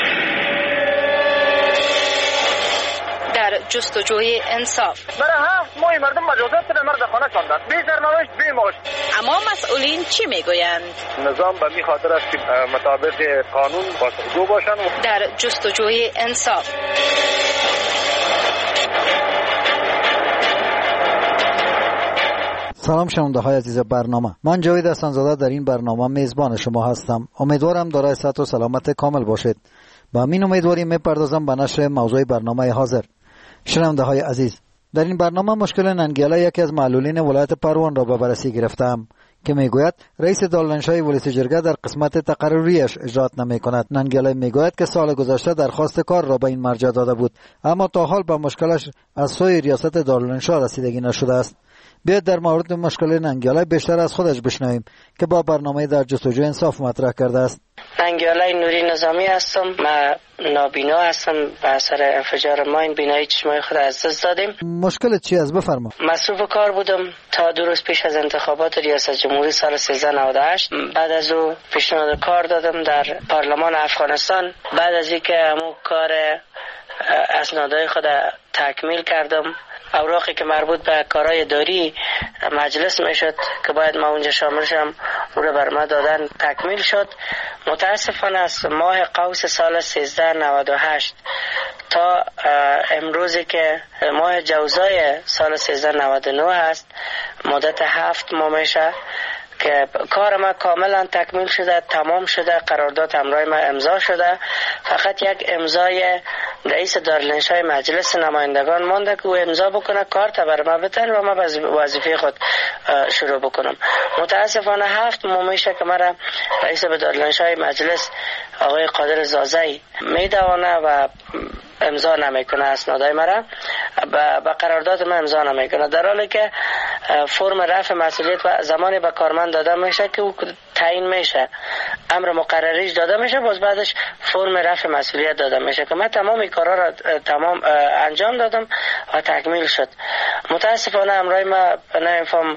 جستجوی انصاف برای هفت ماه مردم مجازات به مرد خانه شاندن، بی سرنوشت بی معاش. اما مسئولین چی میگویند؟ نظام به می خاطر است که مطابق قانون باشگو باشند. در جستجوی انصاف. سلام شنونده های عزیز برنامه، من جاوید احسان‌زاده در این برنامه میزبان شما هستم. امیدوارم دارای صحت و سلامت کامل باشید. با همین امیدواری میپردازم به نشر موضوع برنامه حاضر. شنونده های عزیز، در این برنامه مشکل ننگیاله یکی از معلولین ولایت پروان را به بررسی گرفتم که میگوید رئیس دارالانشای ولایت جرگه در قسمت تقرریش اجرات نمی کند. ننگیاله میگوید که سال گذشته درخواست کار را به این مرجع داده بود اما تا حال به مشکلش از سوی ریاست دارالانشا رسیدگی نشده است. بیاید در مورد مشکل ننگیاله بیشتر از خودش بشنویم که با برنامه در جستجوی انصاف مطرح کرده است. ننگیاله نوری نظامی هستم. من نابینا هستم. به اثر انفجار ماین بینایی چشمای خود از دست دادیم. مشکل چی است؟ بفرما. مصروف کار بودم تا دو روز پیش از انتخابات ریاست جمهوری سال سیزده نود و هشت. بعد از او پیشنهاد کار دادم در پارلمان افغانستان. بعد از اینکه همون کار اسنادهای خود تکمیل کردم، اوراقی که مربوط به کارهای اداری مجلس میشد که باید ما اونجا شامل شم، او را بر ما دادن تکمیل شد. متاسفانه از ماه قوس سال سیزده نود و هشت تا امروزی که ماه جوزای سال سیزده نود و نه هست، مدت هفت ماه میشه که کار ما کاملا تکمیل شده، تمام شده، قرارداد همراه ما امضا شده. فقط یک امضای رئیس دارالانشای مجلس نمایندگان مانده که او امضا بکنه، کار تا بر ما بتن و ما وظیفه خود شروع بکنم. متاسفانه هفت ماه میشه که مرا رئیس دارالانشای مجلس آقای قادر زازی میدوانه و امضا نمیکنه، اسنادای مرا با قرارداد ما امضا نمیکنه، در حالی که فرم رفع مسئولیت و زمانی به کارمند داده میشه که او تعیین میشه، امر مقرریش داده میشه، باز بعدش فرم رفع مسئولیت داده میشه که من تمام این کارا را تمام انجام دادم و تکمیل شد. متاسفانه امرای ما نمیفهم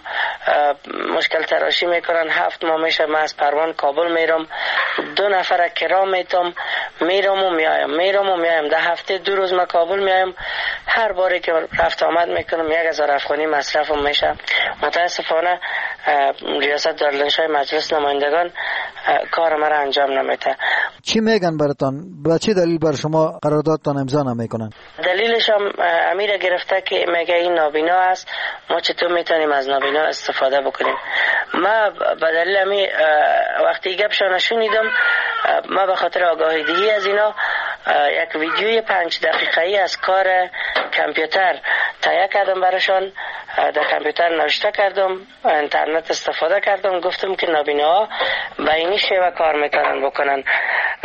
مشکل تراشی میکنن. هفت ماه میشه من از پروان کابل میرم، دو نفر کرام میتم، میرم و میایم میرم و میایم ده هفته دو روز ما کابل میایم. هر باری که رفت آمد میکنم یک هزار افغانی مصرفم میشه. متاسفانه ریاست دارالانشای مجلس نمایندگان کار ما را انجام نمیده. چی میگن براتون؟ با چه دلیل بر شما قراردادتان امضا نمیکنن؟ دلیلش هم امیر گرفته که میگه این نابینا است، ما چطور میتونیم از نابینا استفاده بکنیم. ما به دلیل امی وقتی گپشان شنیدم، ما به خاطر آگاهی دهی از اینا یک ویدیوی پنج دقیقه‌ای از کار کامپیوتر تهیه کردم براشان. در کامپیوتر نوشته کردم، اینترنت استفاده کردم، گفتم که نابیناها به این شیوه کار میتونن بکنن.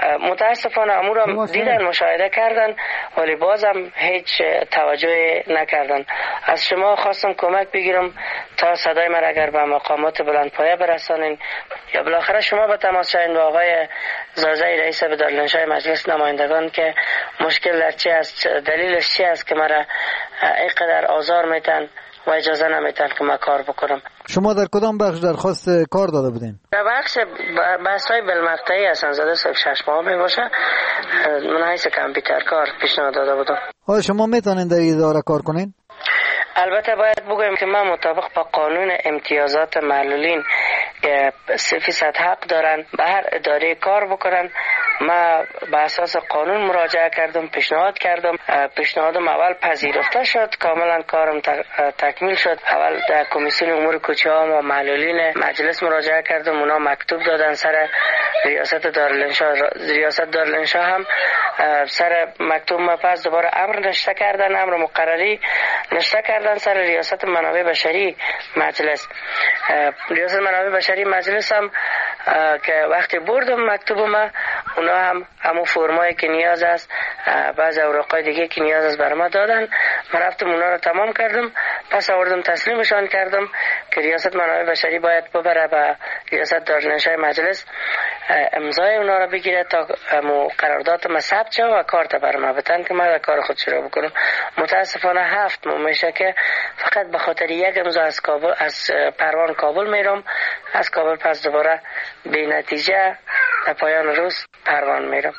متاسفانه امور را دیدن، مشاهده کردن، ولی بازم هیچ توجه نکردن. از شما خواستم کمک بگیرم تا صدای من اگر به مقامات بلندپایه برسانین یا بالاخره شما به تماس شوین با آقای زازی رئیس بدارلنشاه مجلس نمایندگان که مشکل در چی است، دلیلش چی است که مرا اینقدر آزار میتن و اجازه نمیتن که من کار بکنم. شما در کدام بخش درخواست کار داده بودین؟ در بخش بحث‌های بالمقطعی هستن، زده صرف شش ماه می باشه. من حیث کامپیوتر کار پیشنهاد داده بودم. آیا شما میتونین در اداره کار کنین؟ البته باید بگویم که من مطابق با قانون امتیازات معلولین که سه فیصد حق دارن به هر اداره کار بکنن. ما به اساس قانون مراجعه کردم، پیشنهاد کردم، پیشنهادم اول پذیرفته شد، کاملا کارم تکمیل شد. اول در کمیسیون امور کوچه‌ها و معلولین مجلس مراجعه کردم، اونا مکتوب دادن سر ریاست دارالانشاه. ریاست دارالانشاه هم سر مکتوب ما پس دوباره امر نشته کردن، امر مقرری نشته کردن سر ریاست منابع بشری مجلس. ریاست منابع بشری مجلس هم که وقتی بردم مکتوب ما، اونا هم همون فرمایی که نیاز است، بعض اوراقای دیگه که نیاز است برام دادن. من رفتم اونا رو تمام کردم، پس آوردم تسلیمشان کردم که ریاست منابع بشری باید ببره به ریاست دارالانشاه مجلس امضای اونا رو بگیره تا قرارداد ما ثبت شه و کارت برام بدن که من کار خود شروع بکنم. متاسفانه هفت ماه میشه که فقط به خاطر یک امضا از کابل از پروان کابل میرم، از کابل پس دوباره بی نتیجه در پایان روز پروان میرم.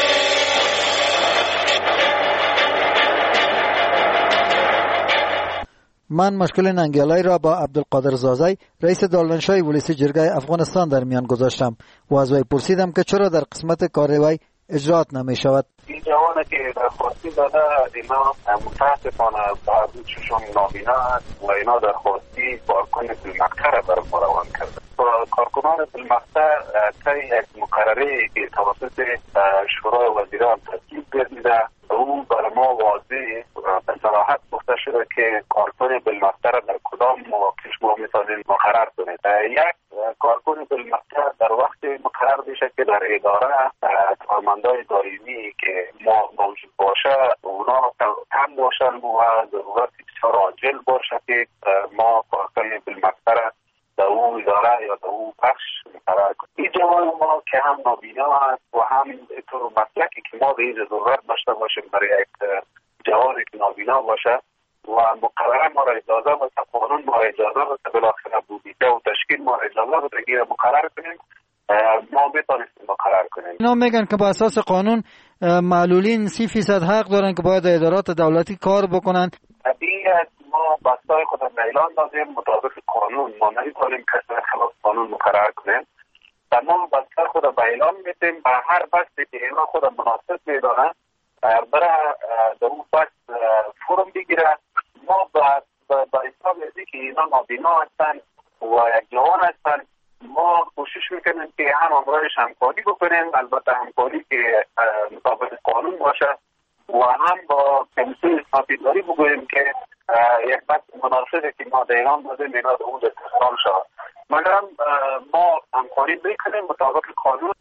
من مشکل ننگیالای را با عبدالقادر زازی رئیس دارالانشاه ولسی جرگه افغانستان در میان گذاشتم و از وی پرسیدم که چرا در قسمت کار وی اجرات نمی شود. این جوانه که درخواستی داده اینا متاسفانه بعضیشون نابینا است و اینا درخواستی کارکن بالمقطع را بر ما روان کرده. کارکنان بالمقطع طی یک مقرره که توسط شورای وزیران تصویب گردیده، او بر ما واضح به صراحت گفته شده که کارکن بالمقطع را در کدام مواقع ما میتونیم مقرر کنیم. یک کارکن بالمقطع در وقت مقرر میشه که در اداره کارمندای دائمی که ما موجود باشه اونا کم باشن و ضرورت بسیار عاجل باشه که ما کارکن بالمقطع را در او اداره یا در او بخش مقرر کنیم. این جوان ما که هم نابینا است و هم طور مسلکی که ما به این ضرورت داشته باشیم برای یک جوانی که نابینا باشه و مقرره ما را اجازه بده، قانون ما را اجازه بده، بالاخره بودجه و تشکیل ما را اجازه بده که مقرر کنیم، ما میتونستیم مقرر کنیم. اینا میگن که با اساس قانون معلولین سی فیصد حق دارن که باید ادارات دولتی کار بکنن. طبیعت ما بستای خود اعلان دادیم مطابق قانون، ما نمیتونیم کسی خلاف قانون مقرر کنیم. تمام بستای خود به اعلان میدیم به هر بستی که اینا خود مناسب میدانن برای در اون بست فرم بگیره. ما به حساب ازی که اینا نابینا هستن و یک جوان هستن، ما کوشش میکنیم که هم امرایش همکاری بکنیم، البته همکاری که مطابق قانون باشه و هم با کمیسیون اصلاحی بگوییم که یک بحث مناسبه که ما دیگران دادیم اینا به اون استقرار شد. مگر ما همکاری بکنیم مطابق قانون.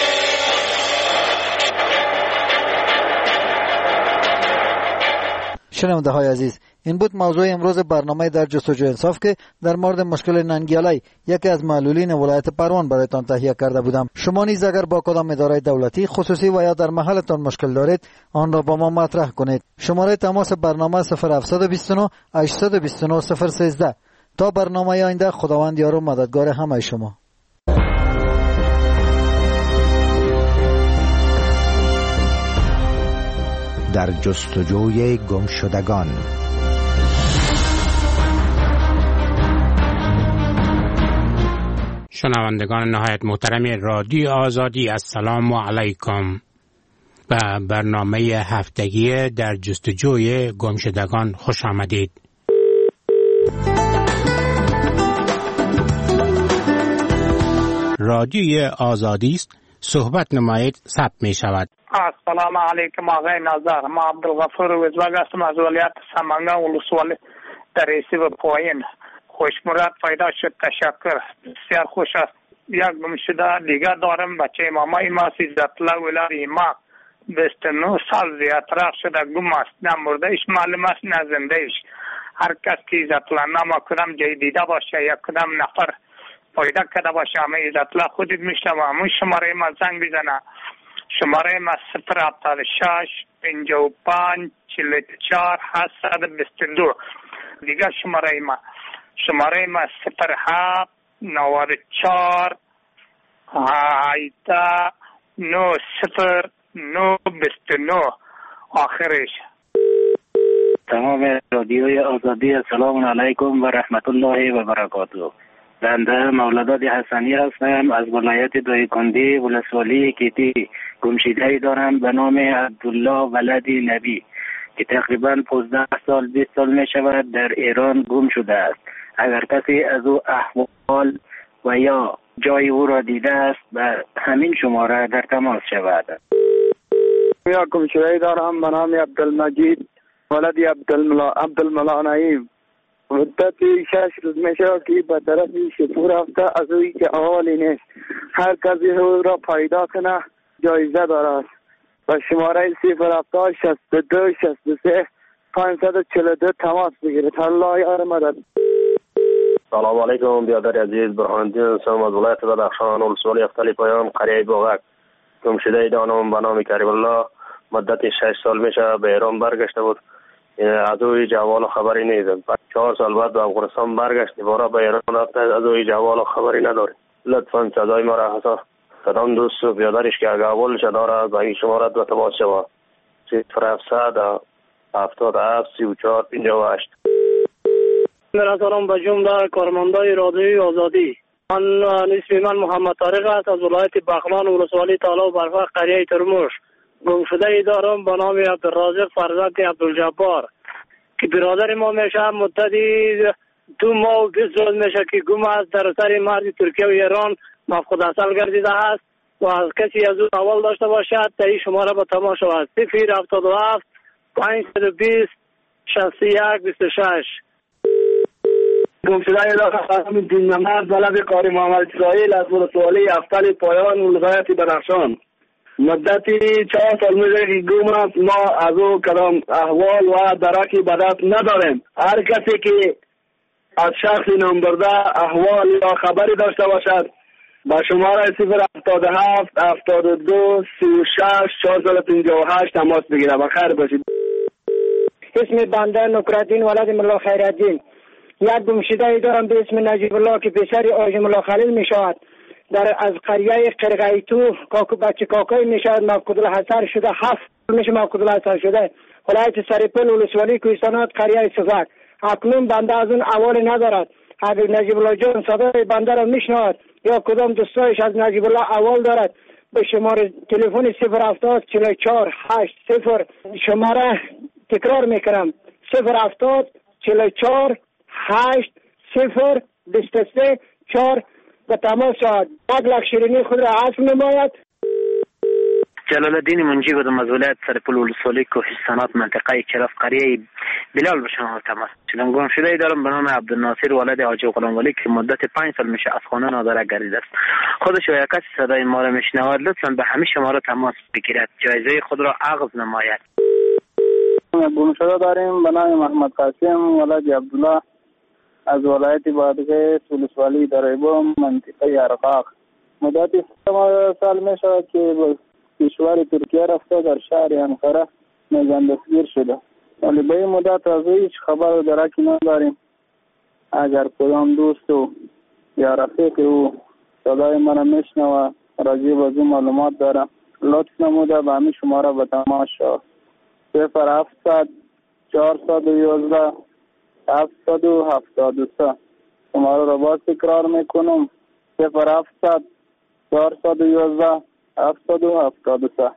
شنونده های عزیز، این بود موضوع امروز برنامه در جستجوی انصاف که در مورد مشکل ننگیالای یکی از معلولین ولایت پروان برایتان تهیه کرده بودم. شما نیز اگر با کدام اداره دولتی خصوصی و یا در محلتان مشکل دارید آن را با ما مطرح کنید. شماره تماس برنامه صفر هفت دو نه هشت دو نه صفر یک سه. تا برنامه آینده، خداوند یار و مددگار همه شما. در جستجوی گمشدگان. شنوندگان نهایت محترم رادیو آزادی، السلام علیکم. به برنامه هفتگی در جستجوی گمشدگان خوش آمدید. رادیوی آزادی است، صحبت نمایید، ثبت می شود. السلام علیکم آقای نظر، ما عبدالغفور وزوگ هستم از ولایت سمنگان ولسوالی در ریسی و پایین. خوش مراد پیدا شد، تشکر، بسیار خوش است. یک گم شده دیگه دارم. بچه مامای ما عزت الله ولای ما بیست و نه سال زیادتر شده گم است. نه مردهش معلوم است نه زندهش. هر کس که عزت الله نام کدام جای دیده باشه یا کدام نفر پیدا کرده باشه همه عزت الله خودت میشنه و همون شماره ما زنگ بزنه. شماره ما صفر هفتاد و شش پنجاه و پنج چهل و چهار هشتصد و بیست و دو. دیگه شماره ما شماره ما صفر هفت نود و چهار هایده نه صفر نه بیست و نه آخرش. تمام رادیوی آزادی السلام علیکم و رحمت الله و برکاته. بنده مولداد حسنی هستم از ولایت دایکندی ولسوالی کیتی. گمشده‌ای دارم به نام عبدالله ولدی نبی که تقریبا پانزده سال بیست سال می شود در ایران گم شده است. اگر کسی از او احوال و یا جای او را دیده است به همین شماره در تماس شود. یا گمشده‌ای دارم به نام عبدالمجید ولدی عبدالملا عبدالملا نعیم. مدتی شش روز میشه که به طرفی شپور رفته از اوی که احوالی نیست. هر کسی او را پیدا کنه جایزه دارد. و شماره صفر هفتاد شصت و دو شصت و سه پانصد و چهل و دو تماس بگیرید. الله یار مدد. سلام علیکم برادر عزیز، برهان الدین هستم از ولایت بدخشان ولسوالی افتالی پایان قریه بوغک. گمشده دانم به نام کریم الله مدت شش سال میشه به ایران برگشته بود. از اوی جوال خبری نیست. چهار سال بعد به افغانستان برگشت دوباره به ایران رفته. از اوی جوال خبری نداره. لطفا صدای ما را حسا کدام دوست و بیادرش که اگه اولش داره به این شمارت و تماس شود. صفر هفتصد هفتاد و هفت سی و چهار پنجاه و هشت. مرسالم به جمله کارمندای رادیوی آزادی. من نسبی من محمد طارق است از ولایت بغلان ولسوالی تالا و برفق قریه ترموش. گمشده ای دارم به نام عبدالرازق فرزند عبدالجبار که برادر ما میشه. مدتی دو ماه و بیست روز میشه که گم است. در سر مرز ترکیه و ایران مفقود اصل گردیده است و از کسی از او اول داشته باشد تا این شماره به تماس شود. صفر هفتاد و هفت پانصد و بیست شصت و یک بیست و شش. گمشده ای دارم دین محمد ولد قاری محمد اسرائیل از ولسوالی افتل پایان ولایت بدخشان. مدتی چهار سال میشه که گم است. ما از او کدام احوال و درکی به دست نداریم. هر کسی که از شخص نام برده احوال یا خبری داشته باشد با شماره صفر هفتاد و هفت هفتاد و دو سی و شش چهارصد و پنجاه و هشت تماس بگیره. بخیر باشید. اسم بنده نکرالدین ولد ملا خیرالدین. یک گمشده ای دارم به اسم نجیب الله که پسر آژ ملا خلیل می شود. در از قریه قرقایتو کاکو بچه کاکای می شود. مفقود الحصر شده. هفت میشه مفقود الحصر شده. ولایت سرپل ولسوالی کوهستانات قریه صفر. اکنون بنده از اون احوال ندارد. اگر نجیب الله جان صدای بنده را میشنود یا کدام دوستایش از نجیب الله احوال دارد به شماره تلفن صفر هفتاد چهل و چهار هشت صفر شماره تکرار میکنم صفر هفتاد چهل و چهار هشت صفر بیست و سه چهار به تماس شود. یک لک شیرینی خود را عزم نماید. جلال الدین منجی بودم از ولایت سرپل ولسوالی کوهستانات منطقه کرف قریه بلال به شما تماس شدم. گم شده ای دارم به نام عبدالناصر ولد حاجی غلامولی که مدت پنج سال میشه از خانه نادره گردیده است. خودش و یک کسی صدای ما را میشنود لطفا به همه شما را تماس بگیرد جایزه خود را عقض نماید. گم شده داریم به نام محمد قاسم ولد عبدالله از ولایت بادغیس ولسوالی دریبو منطقه ارقاق. مدت سه سال میشه که کشور ترکیه رفته در شهر انقره نگهداشتگیر شده. ولی به این مدت از هیچ خبر و درکی نداریم. اگر کدام دوست و یا رفیق او صدای مرا میشنوه راجع به این معلومات داره لطف نموده به همین شماره به تماس شود. صفر هفتصد چهارصد و یازده هفتصد و هفتاد و سه. شماره را باز تکرار میکنم صفر هفتصد چهارصد و یازده هفتاد و هفتاد و سه.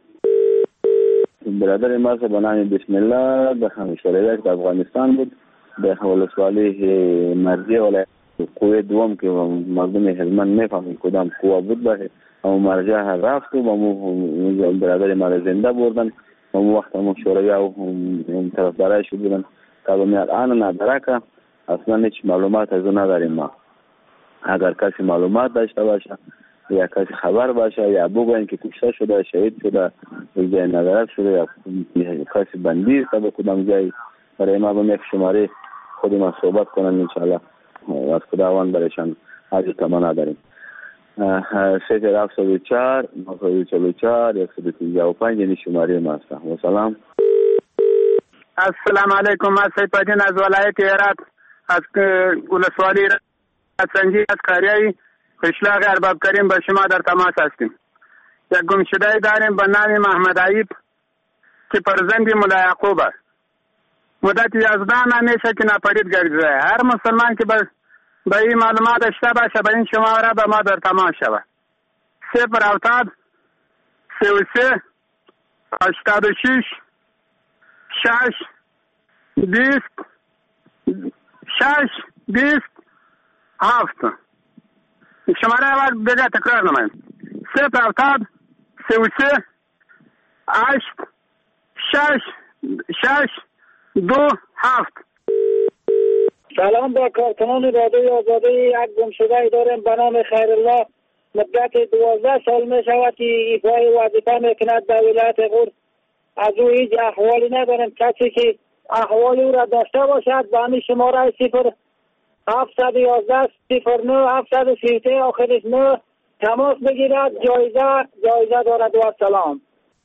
برادر ما به نام بسم الله به همشهریت افغانستان بود. به ولسوالی مرزی ولایت قوه دوم که مردم هلمند میفهمید کدام قوه بود باشه اما مرجع رفت و همو برادر ما زنده بردن همو وقت همو شوروی و طرفدارای شد بودن تا به الان نداره اصلا هیچ معلومات از اون نداریم. ما اگر کسی معلومات داشته باشه یا کسی خبر باشه یا بگوین که کشته شده، شهید شده، یک جای نظارت شده یا کسی بندی شده کدام جای، برای ما به یک شماره خود ما صحبت کنن انشاءالله از خداوند برایشان حاجت تمنا داریم. صفر هفت صد و چهار نهصد و چهل و چهار صد و پنجاه و پنج این شماره ما است. و سلام. السلام علیکم. من سیدالدین از ولایت هرات از ولسوالی رفسنجی از قریه قشلاق ارباب کریم با شما در تماس هستیم. یک گمشده داریم به نام محمد عیب که فرزند مولا یعقوب است. مدت یازده ماه میشه که ناپدید گردیده. هر مسلمان که به این معلومات داشته باشه به این شماره به ما در تماس شود. صفر هفتاد سه و سه هشتاد و شش شش بیست شش بیست هفت. شماره وقت دیگه تکرار نمایم. صفر هفتاد سه و سه هشت شش شش دو هفت. سلام. با کارکنان رادیوی آزادی یک گمشده داریم به نام خیرالله. مدت دوازده سال می شود که ایفای وظیفه میکند در ولایت غور. از او هیچ احوالی نداریم. کسی که احوالی او را داشته باشد به همین شماره صفر هفتصد و یازده صفر نه هفتصد و سی و سه آخرش نه تماس بگیرد. جایزه جایزه دارد. و سلام.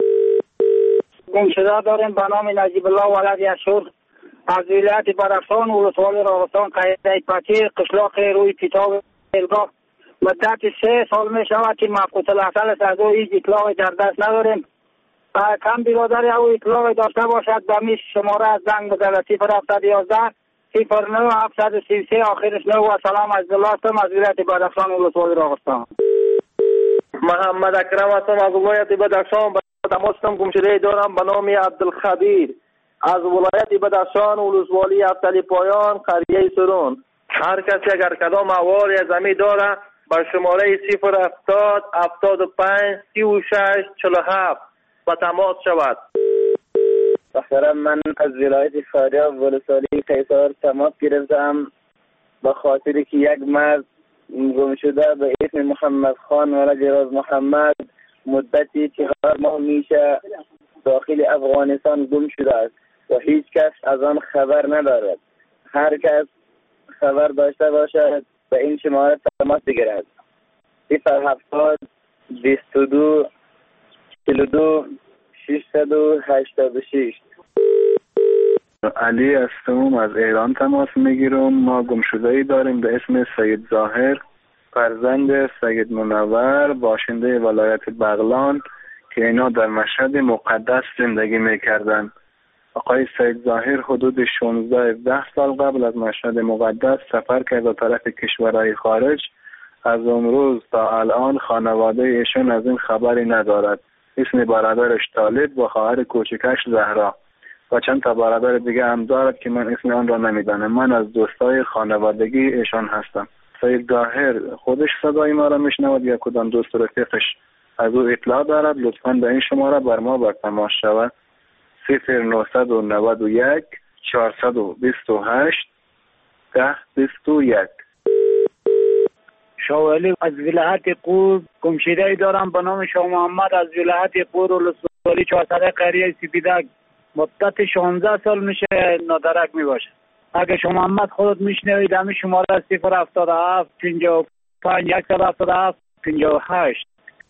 گمشده داریم به نام نجیب الله ولد یشور از ولایت بدخشان ولسوالی راغستان قریه پچیر قشلاق روی کتاب الگاه. مدت سه سال می شود که مفقود الاصل است. از او هیچ اطلاعی در دست نداریم. کم برادر او اطلاعی داشته باشد به می شماره از زنگ بزنه. صفر هفتصد و یازده صفر نه هفتصد و سی و سه آخرش نه. و سلام. از الله هستم از ولایت بدخشان ولسوالی راغستان. محمد اکرم هستم از ولایت بدخشان. تماس گمشده دارم به نام عبدالخبیر از ولایت بدخشان ولسوالی افتلی پایان قریه سرون. هر کسی اگر کدام احوال یا زمین داره به شماره صفر هفتاد هفتاد و پنج سی و شش چهل و هفت با تماس شود. بخیرم. من از ولایت فاریاب ولسوالی قیصر تماس گرفتم به خاطر که یک مرد گم شده به اسم محمد خان ولد راز محمد مدتی چهار ماه میشه داخل افغانستان گم شده است و هیچ کس از آن خبر ندارد. هر کس خبر داشته باشد به این شماره تماس بگیرد. صفر هفتاد بیست و دو چهل و دو ششصد و هشتاد و شش. علی هستم از ایران تماس میگیرم. ما گمشده‌ای داریم به اسم سید ظاهر فرزند سید منور باشنده ولایت بغلان که اینا در مشهد مقدس زندگی میکردن. آقای سید ظاهر حدود شانزده هفده سال قبل از مشهد مقدس سفر کرد به طرف کشورهای خارج. از اون روز تا الان خانواده ایشون از این خبری ندارد. اسم برادرش طالب و خواهر کوچکش زهرا و چند تا برادر دیگه هم دارد که من اسم آن را نمیدانم. من از دوستای خانوادگی ایشان هستم. سید ظاهر خودش صدای ما را میشنود یا کدام دوست رفیقش از او اطلاع دارد لطفاً به این شماره بر ما بر تماس شود. صفر نهصد و نود و یک چهارصد و بیست و هشت ده بیست و یک. شاولی از ولایت غور گمشده دارم به نام شاه محمد از ولایت غور ولسوالی چهارصد قریه سپیدک. مدت شانزده سال میشه نادرک میباشه. اگه شما محمد خودت میشنوید همین شماره صفر هفتاد و هفت پنجاه و پنج صد و هفتاد و هفت پنجاه و هشت.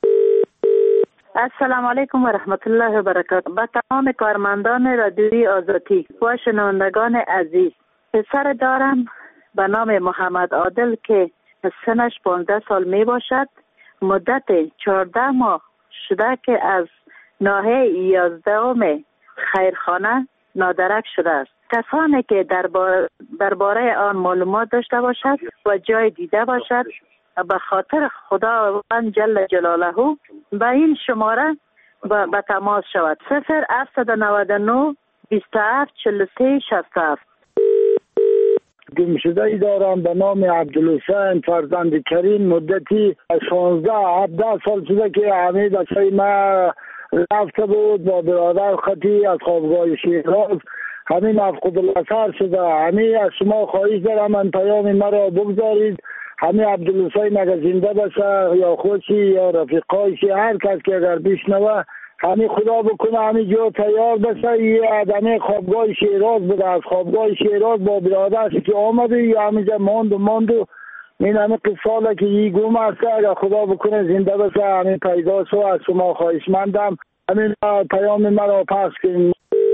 السلام علیکم و رحمت الله و برکاته. با تمام کارمندان رادیوی آزادی و شنوندگان عزیز، پسر دارم به نام محمد عادل که سنش پانزده سال می باشد. مدت چهارده ماه شده که از ناحیه یازدهم خیرخانه نادرک شده است. کسانی که درباره درباره آن معلومات داشته باشد و جای دیده باشد به خاطر خداوند جل جلاله به این شماره به تماس شود. صفر هفتصد و نود و نه بیست و هفت چهل و سه شصت و هفت. گمشده ای دارم به نام عبدالحسین فرزند کریم. مدتی شانزده هفده سال شده که همه بچه ما رفته بود با برادر خطی از خوابگاه شیراز. همین مفقود الاثر شده. همین از شما خواهش دارم من پیام مرا بگذارید همین عبدالحسین اگر زنده باشه یا خودشی یا رفیقایشی، هر کس که اگر بشنوه همین خدا بکنه همین جا تیار بشه. یه آدمی خوابگاه شیراز بوده، از خوابگاه شیراز با برادرش که آمده یا همینجا ماند و ماند و این همین قصاله که یه گم است. اگر خدا بکنه زنده بشه همین پیدا شو. از شما خواهشمندم همین پیام مرا پخش کنید.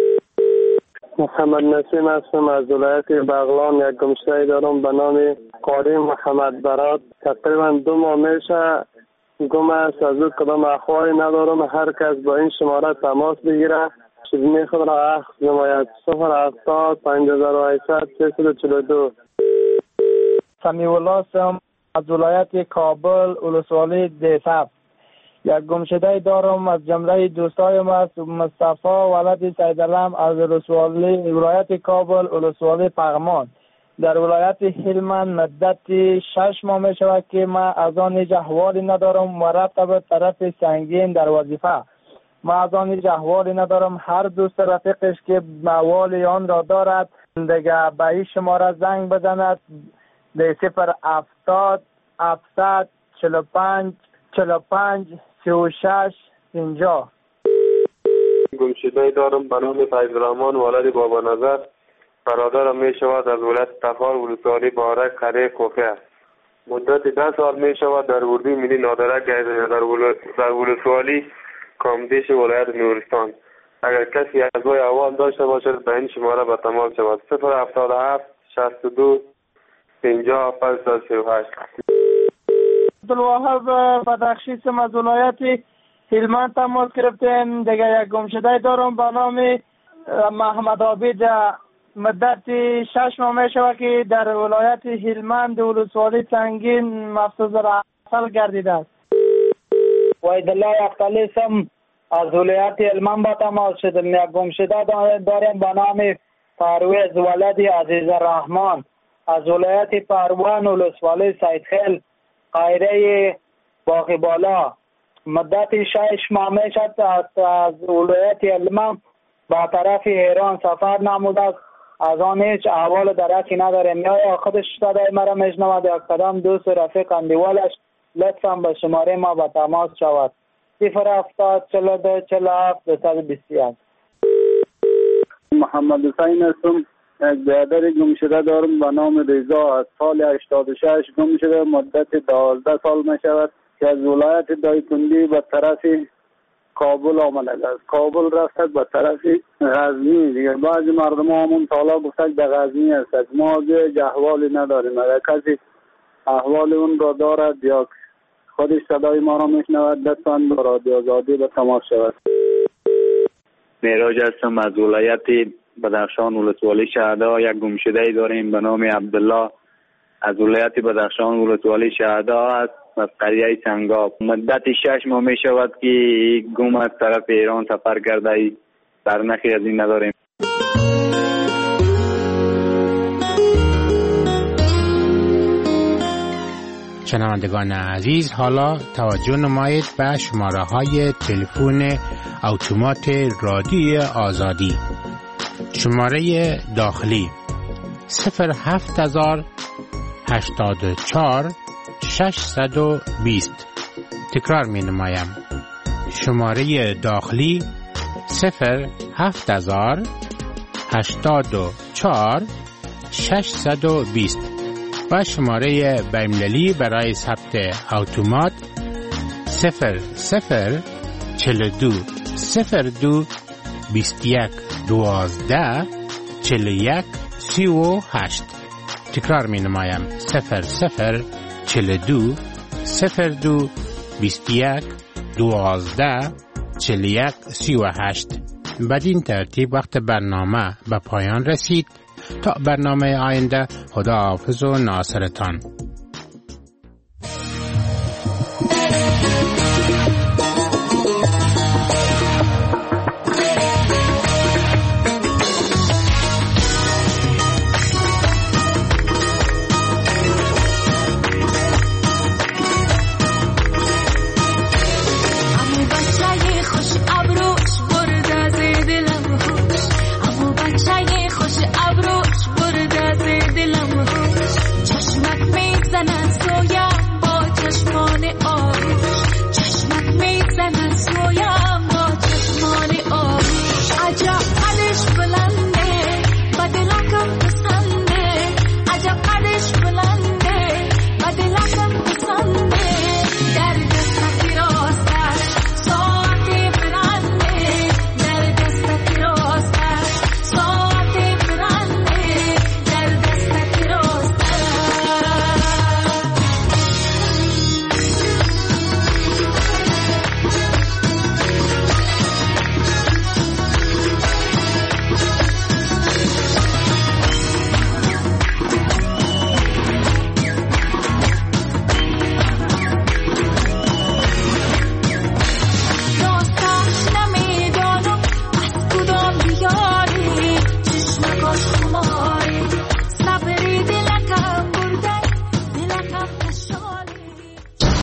محمد نسیم هستم از ولایت بغلان. یک گمشده دارم به نام قاری محمد برات. تقریبا دو ماه میشه گم است. از او کدام اخباری ندارم. هر کس با این شماره تماس بگیره. شیرینی خود را اخذ نماید. صفر هفتاد پنج هزار و هشتصد سیصد و چهل و دو. سمیع الله هستم از ولایت کابل ولسوالی دیساب. یک گمشده دارم از جمله دوستایم است مصطفی ولد سیدالم از ولسوالی ولایت کابل ولسوالی پغمان. در ولایت هلمند مدت شش ماه می شود که ما از آن هیچ احوالی ندارم و رفته به طرف سنگین در وظیفه. ما از آن هیچ احوالی ندارم. هر دوست رفیقش که احوال آن را دارد دیگه به این شماره زنگ بزند. در صفر هفتاد هفتصد چهل و پنج چهل و پنج سی و شش پنجاه. گمشده دارم به نام فیض الرحمن ولد بابا نظر. برادرم می شود از ولایت تخار ولسوالی بارک قریه کوفه. مدت ده سال می شود در اردوی ملی نادرک در ولسوالی کامدیش ولایت نورستان. اگر کسی از وی احوال داشته باشد به این شماره به تماس شود. صفر هفتاد و هفت شصت و دو پنجاه پنجصد و سی و هشت. عبدالوهاب بدخشی از ولایت هلمند تماس گرفتیم. دیگه یک گمشده دارم به نام محمد عابد. مدت شش ماه می شود که در ولایت هلمند ولسوالی سنگین مفصوص اصل گردیده است. وحیدالله اختلی هستم از ولایت هلمند با تماس شدم. یک گمشده دارم به نام پرویز ولد عزیز الرحمن از ولایت پروان ولسوالی سیدخیل قایره باقی بالا. مدت شش ماه می شد از ولایت هلمند به طرف ایران سفر نموده است. از آن هیچ احوال درکی نداریم. یا خودش صدای مرا میشنود یا کدام دوست رفیق اندیوالش لطفا به شماره ما به تماس شود. صفر هفتاد چهل و دو چهل و هفت دویست و بیست و یک. محمد حسین هستم. یک برادر گم شده دارم به نام رضا. از سال هشتاد و شش گم شده. مدت دوازده سال می شود که از ولایت دایکندی به طرف کابل آمده است. کابل رفتد به طرف غزنی. دیگر بعضی مردم همون تالا گفتند به غزنی است. ما دیگه احوالی نداریم. اگر کسی احوال اون را دارد یا خودش صدای ما را میشنود لطفاً با رادیو آزادی به تماس شود. معراج هستم از ولایت بدخشان ولسوالی شهدا. یک گمشده داریم به نام عبدالله از ولایت بدخشان ولسوالی شهدا است از قریه سنگاب. مدت شش ماه می شود که گم از طرف ایران سفر کرده. سرنخی از این نداریم. شنوندگان عزیز، حالا توجه نمایید به شماره های تلفن اتومات رادیوی آزادی. شماره داخلی صفر هفت هزار هشتاد و چهار ششصد و بیست. تکرار می نمایم. شماره داخلی صفر هفت هزار هشتاد و چهار ششصد و بیست و شماره بین‌المللی برای ثبت اتومات صفر صفر چهل و دو صفر دو بیست و یک دوازده چهل و یک سی و هشت. تکرار می نمایم. صفر صفر چهل و دو صفر دو بیست و یک دوازده چهل و یک سی و هشت. بدین ترتیب وقت برنامه به پایان رسید. تا برنامه آینده، خدا حافظ و ناصرتان. چشمت می چشمان آروش چشمت میزند سویه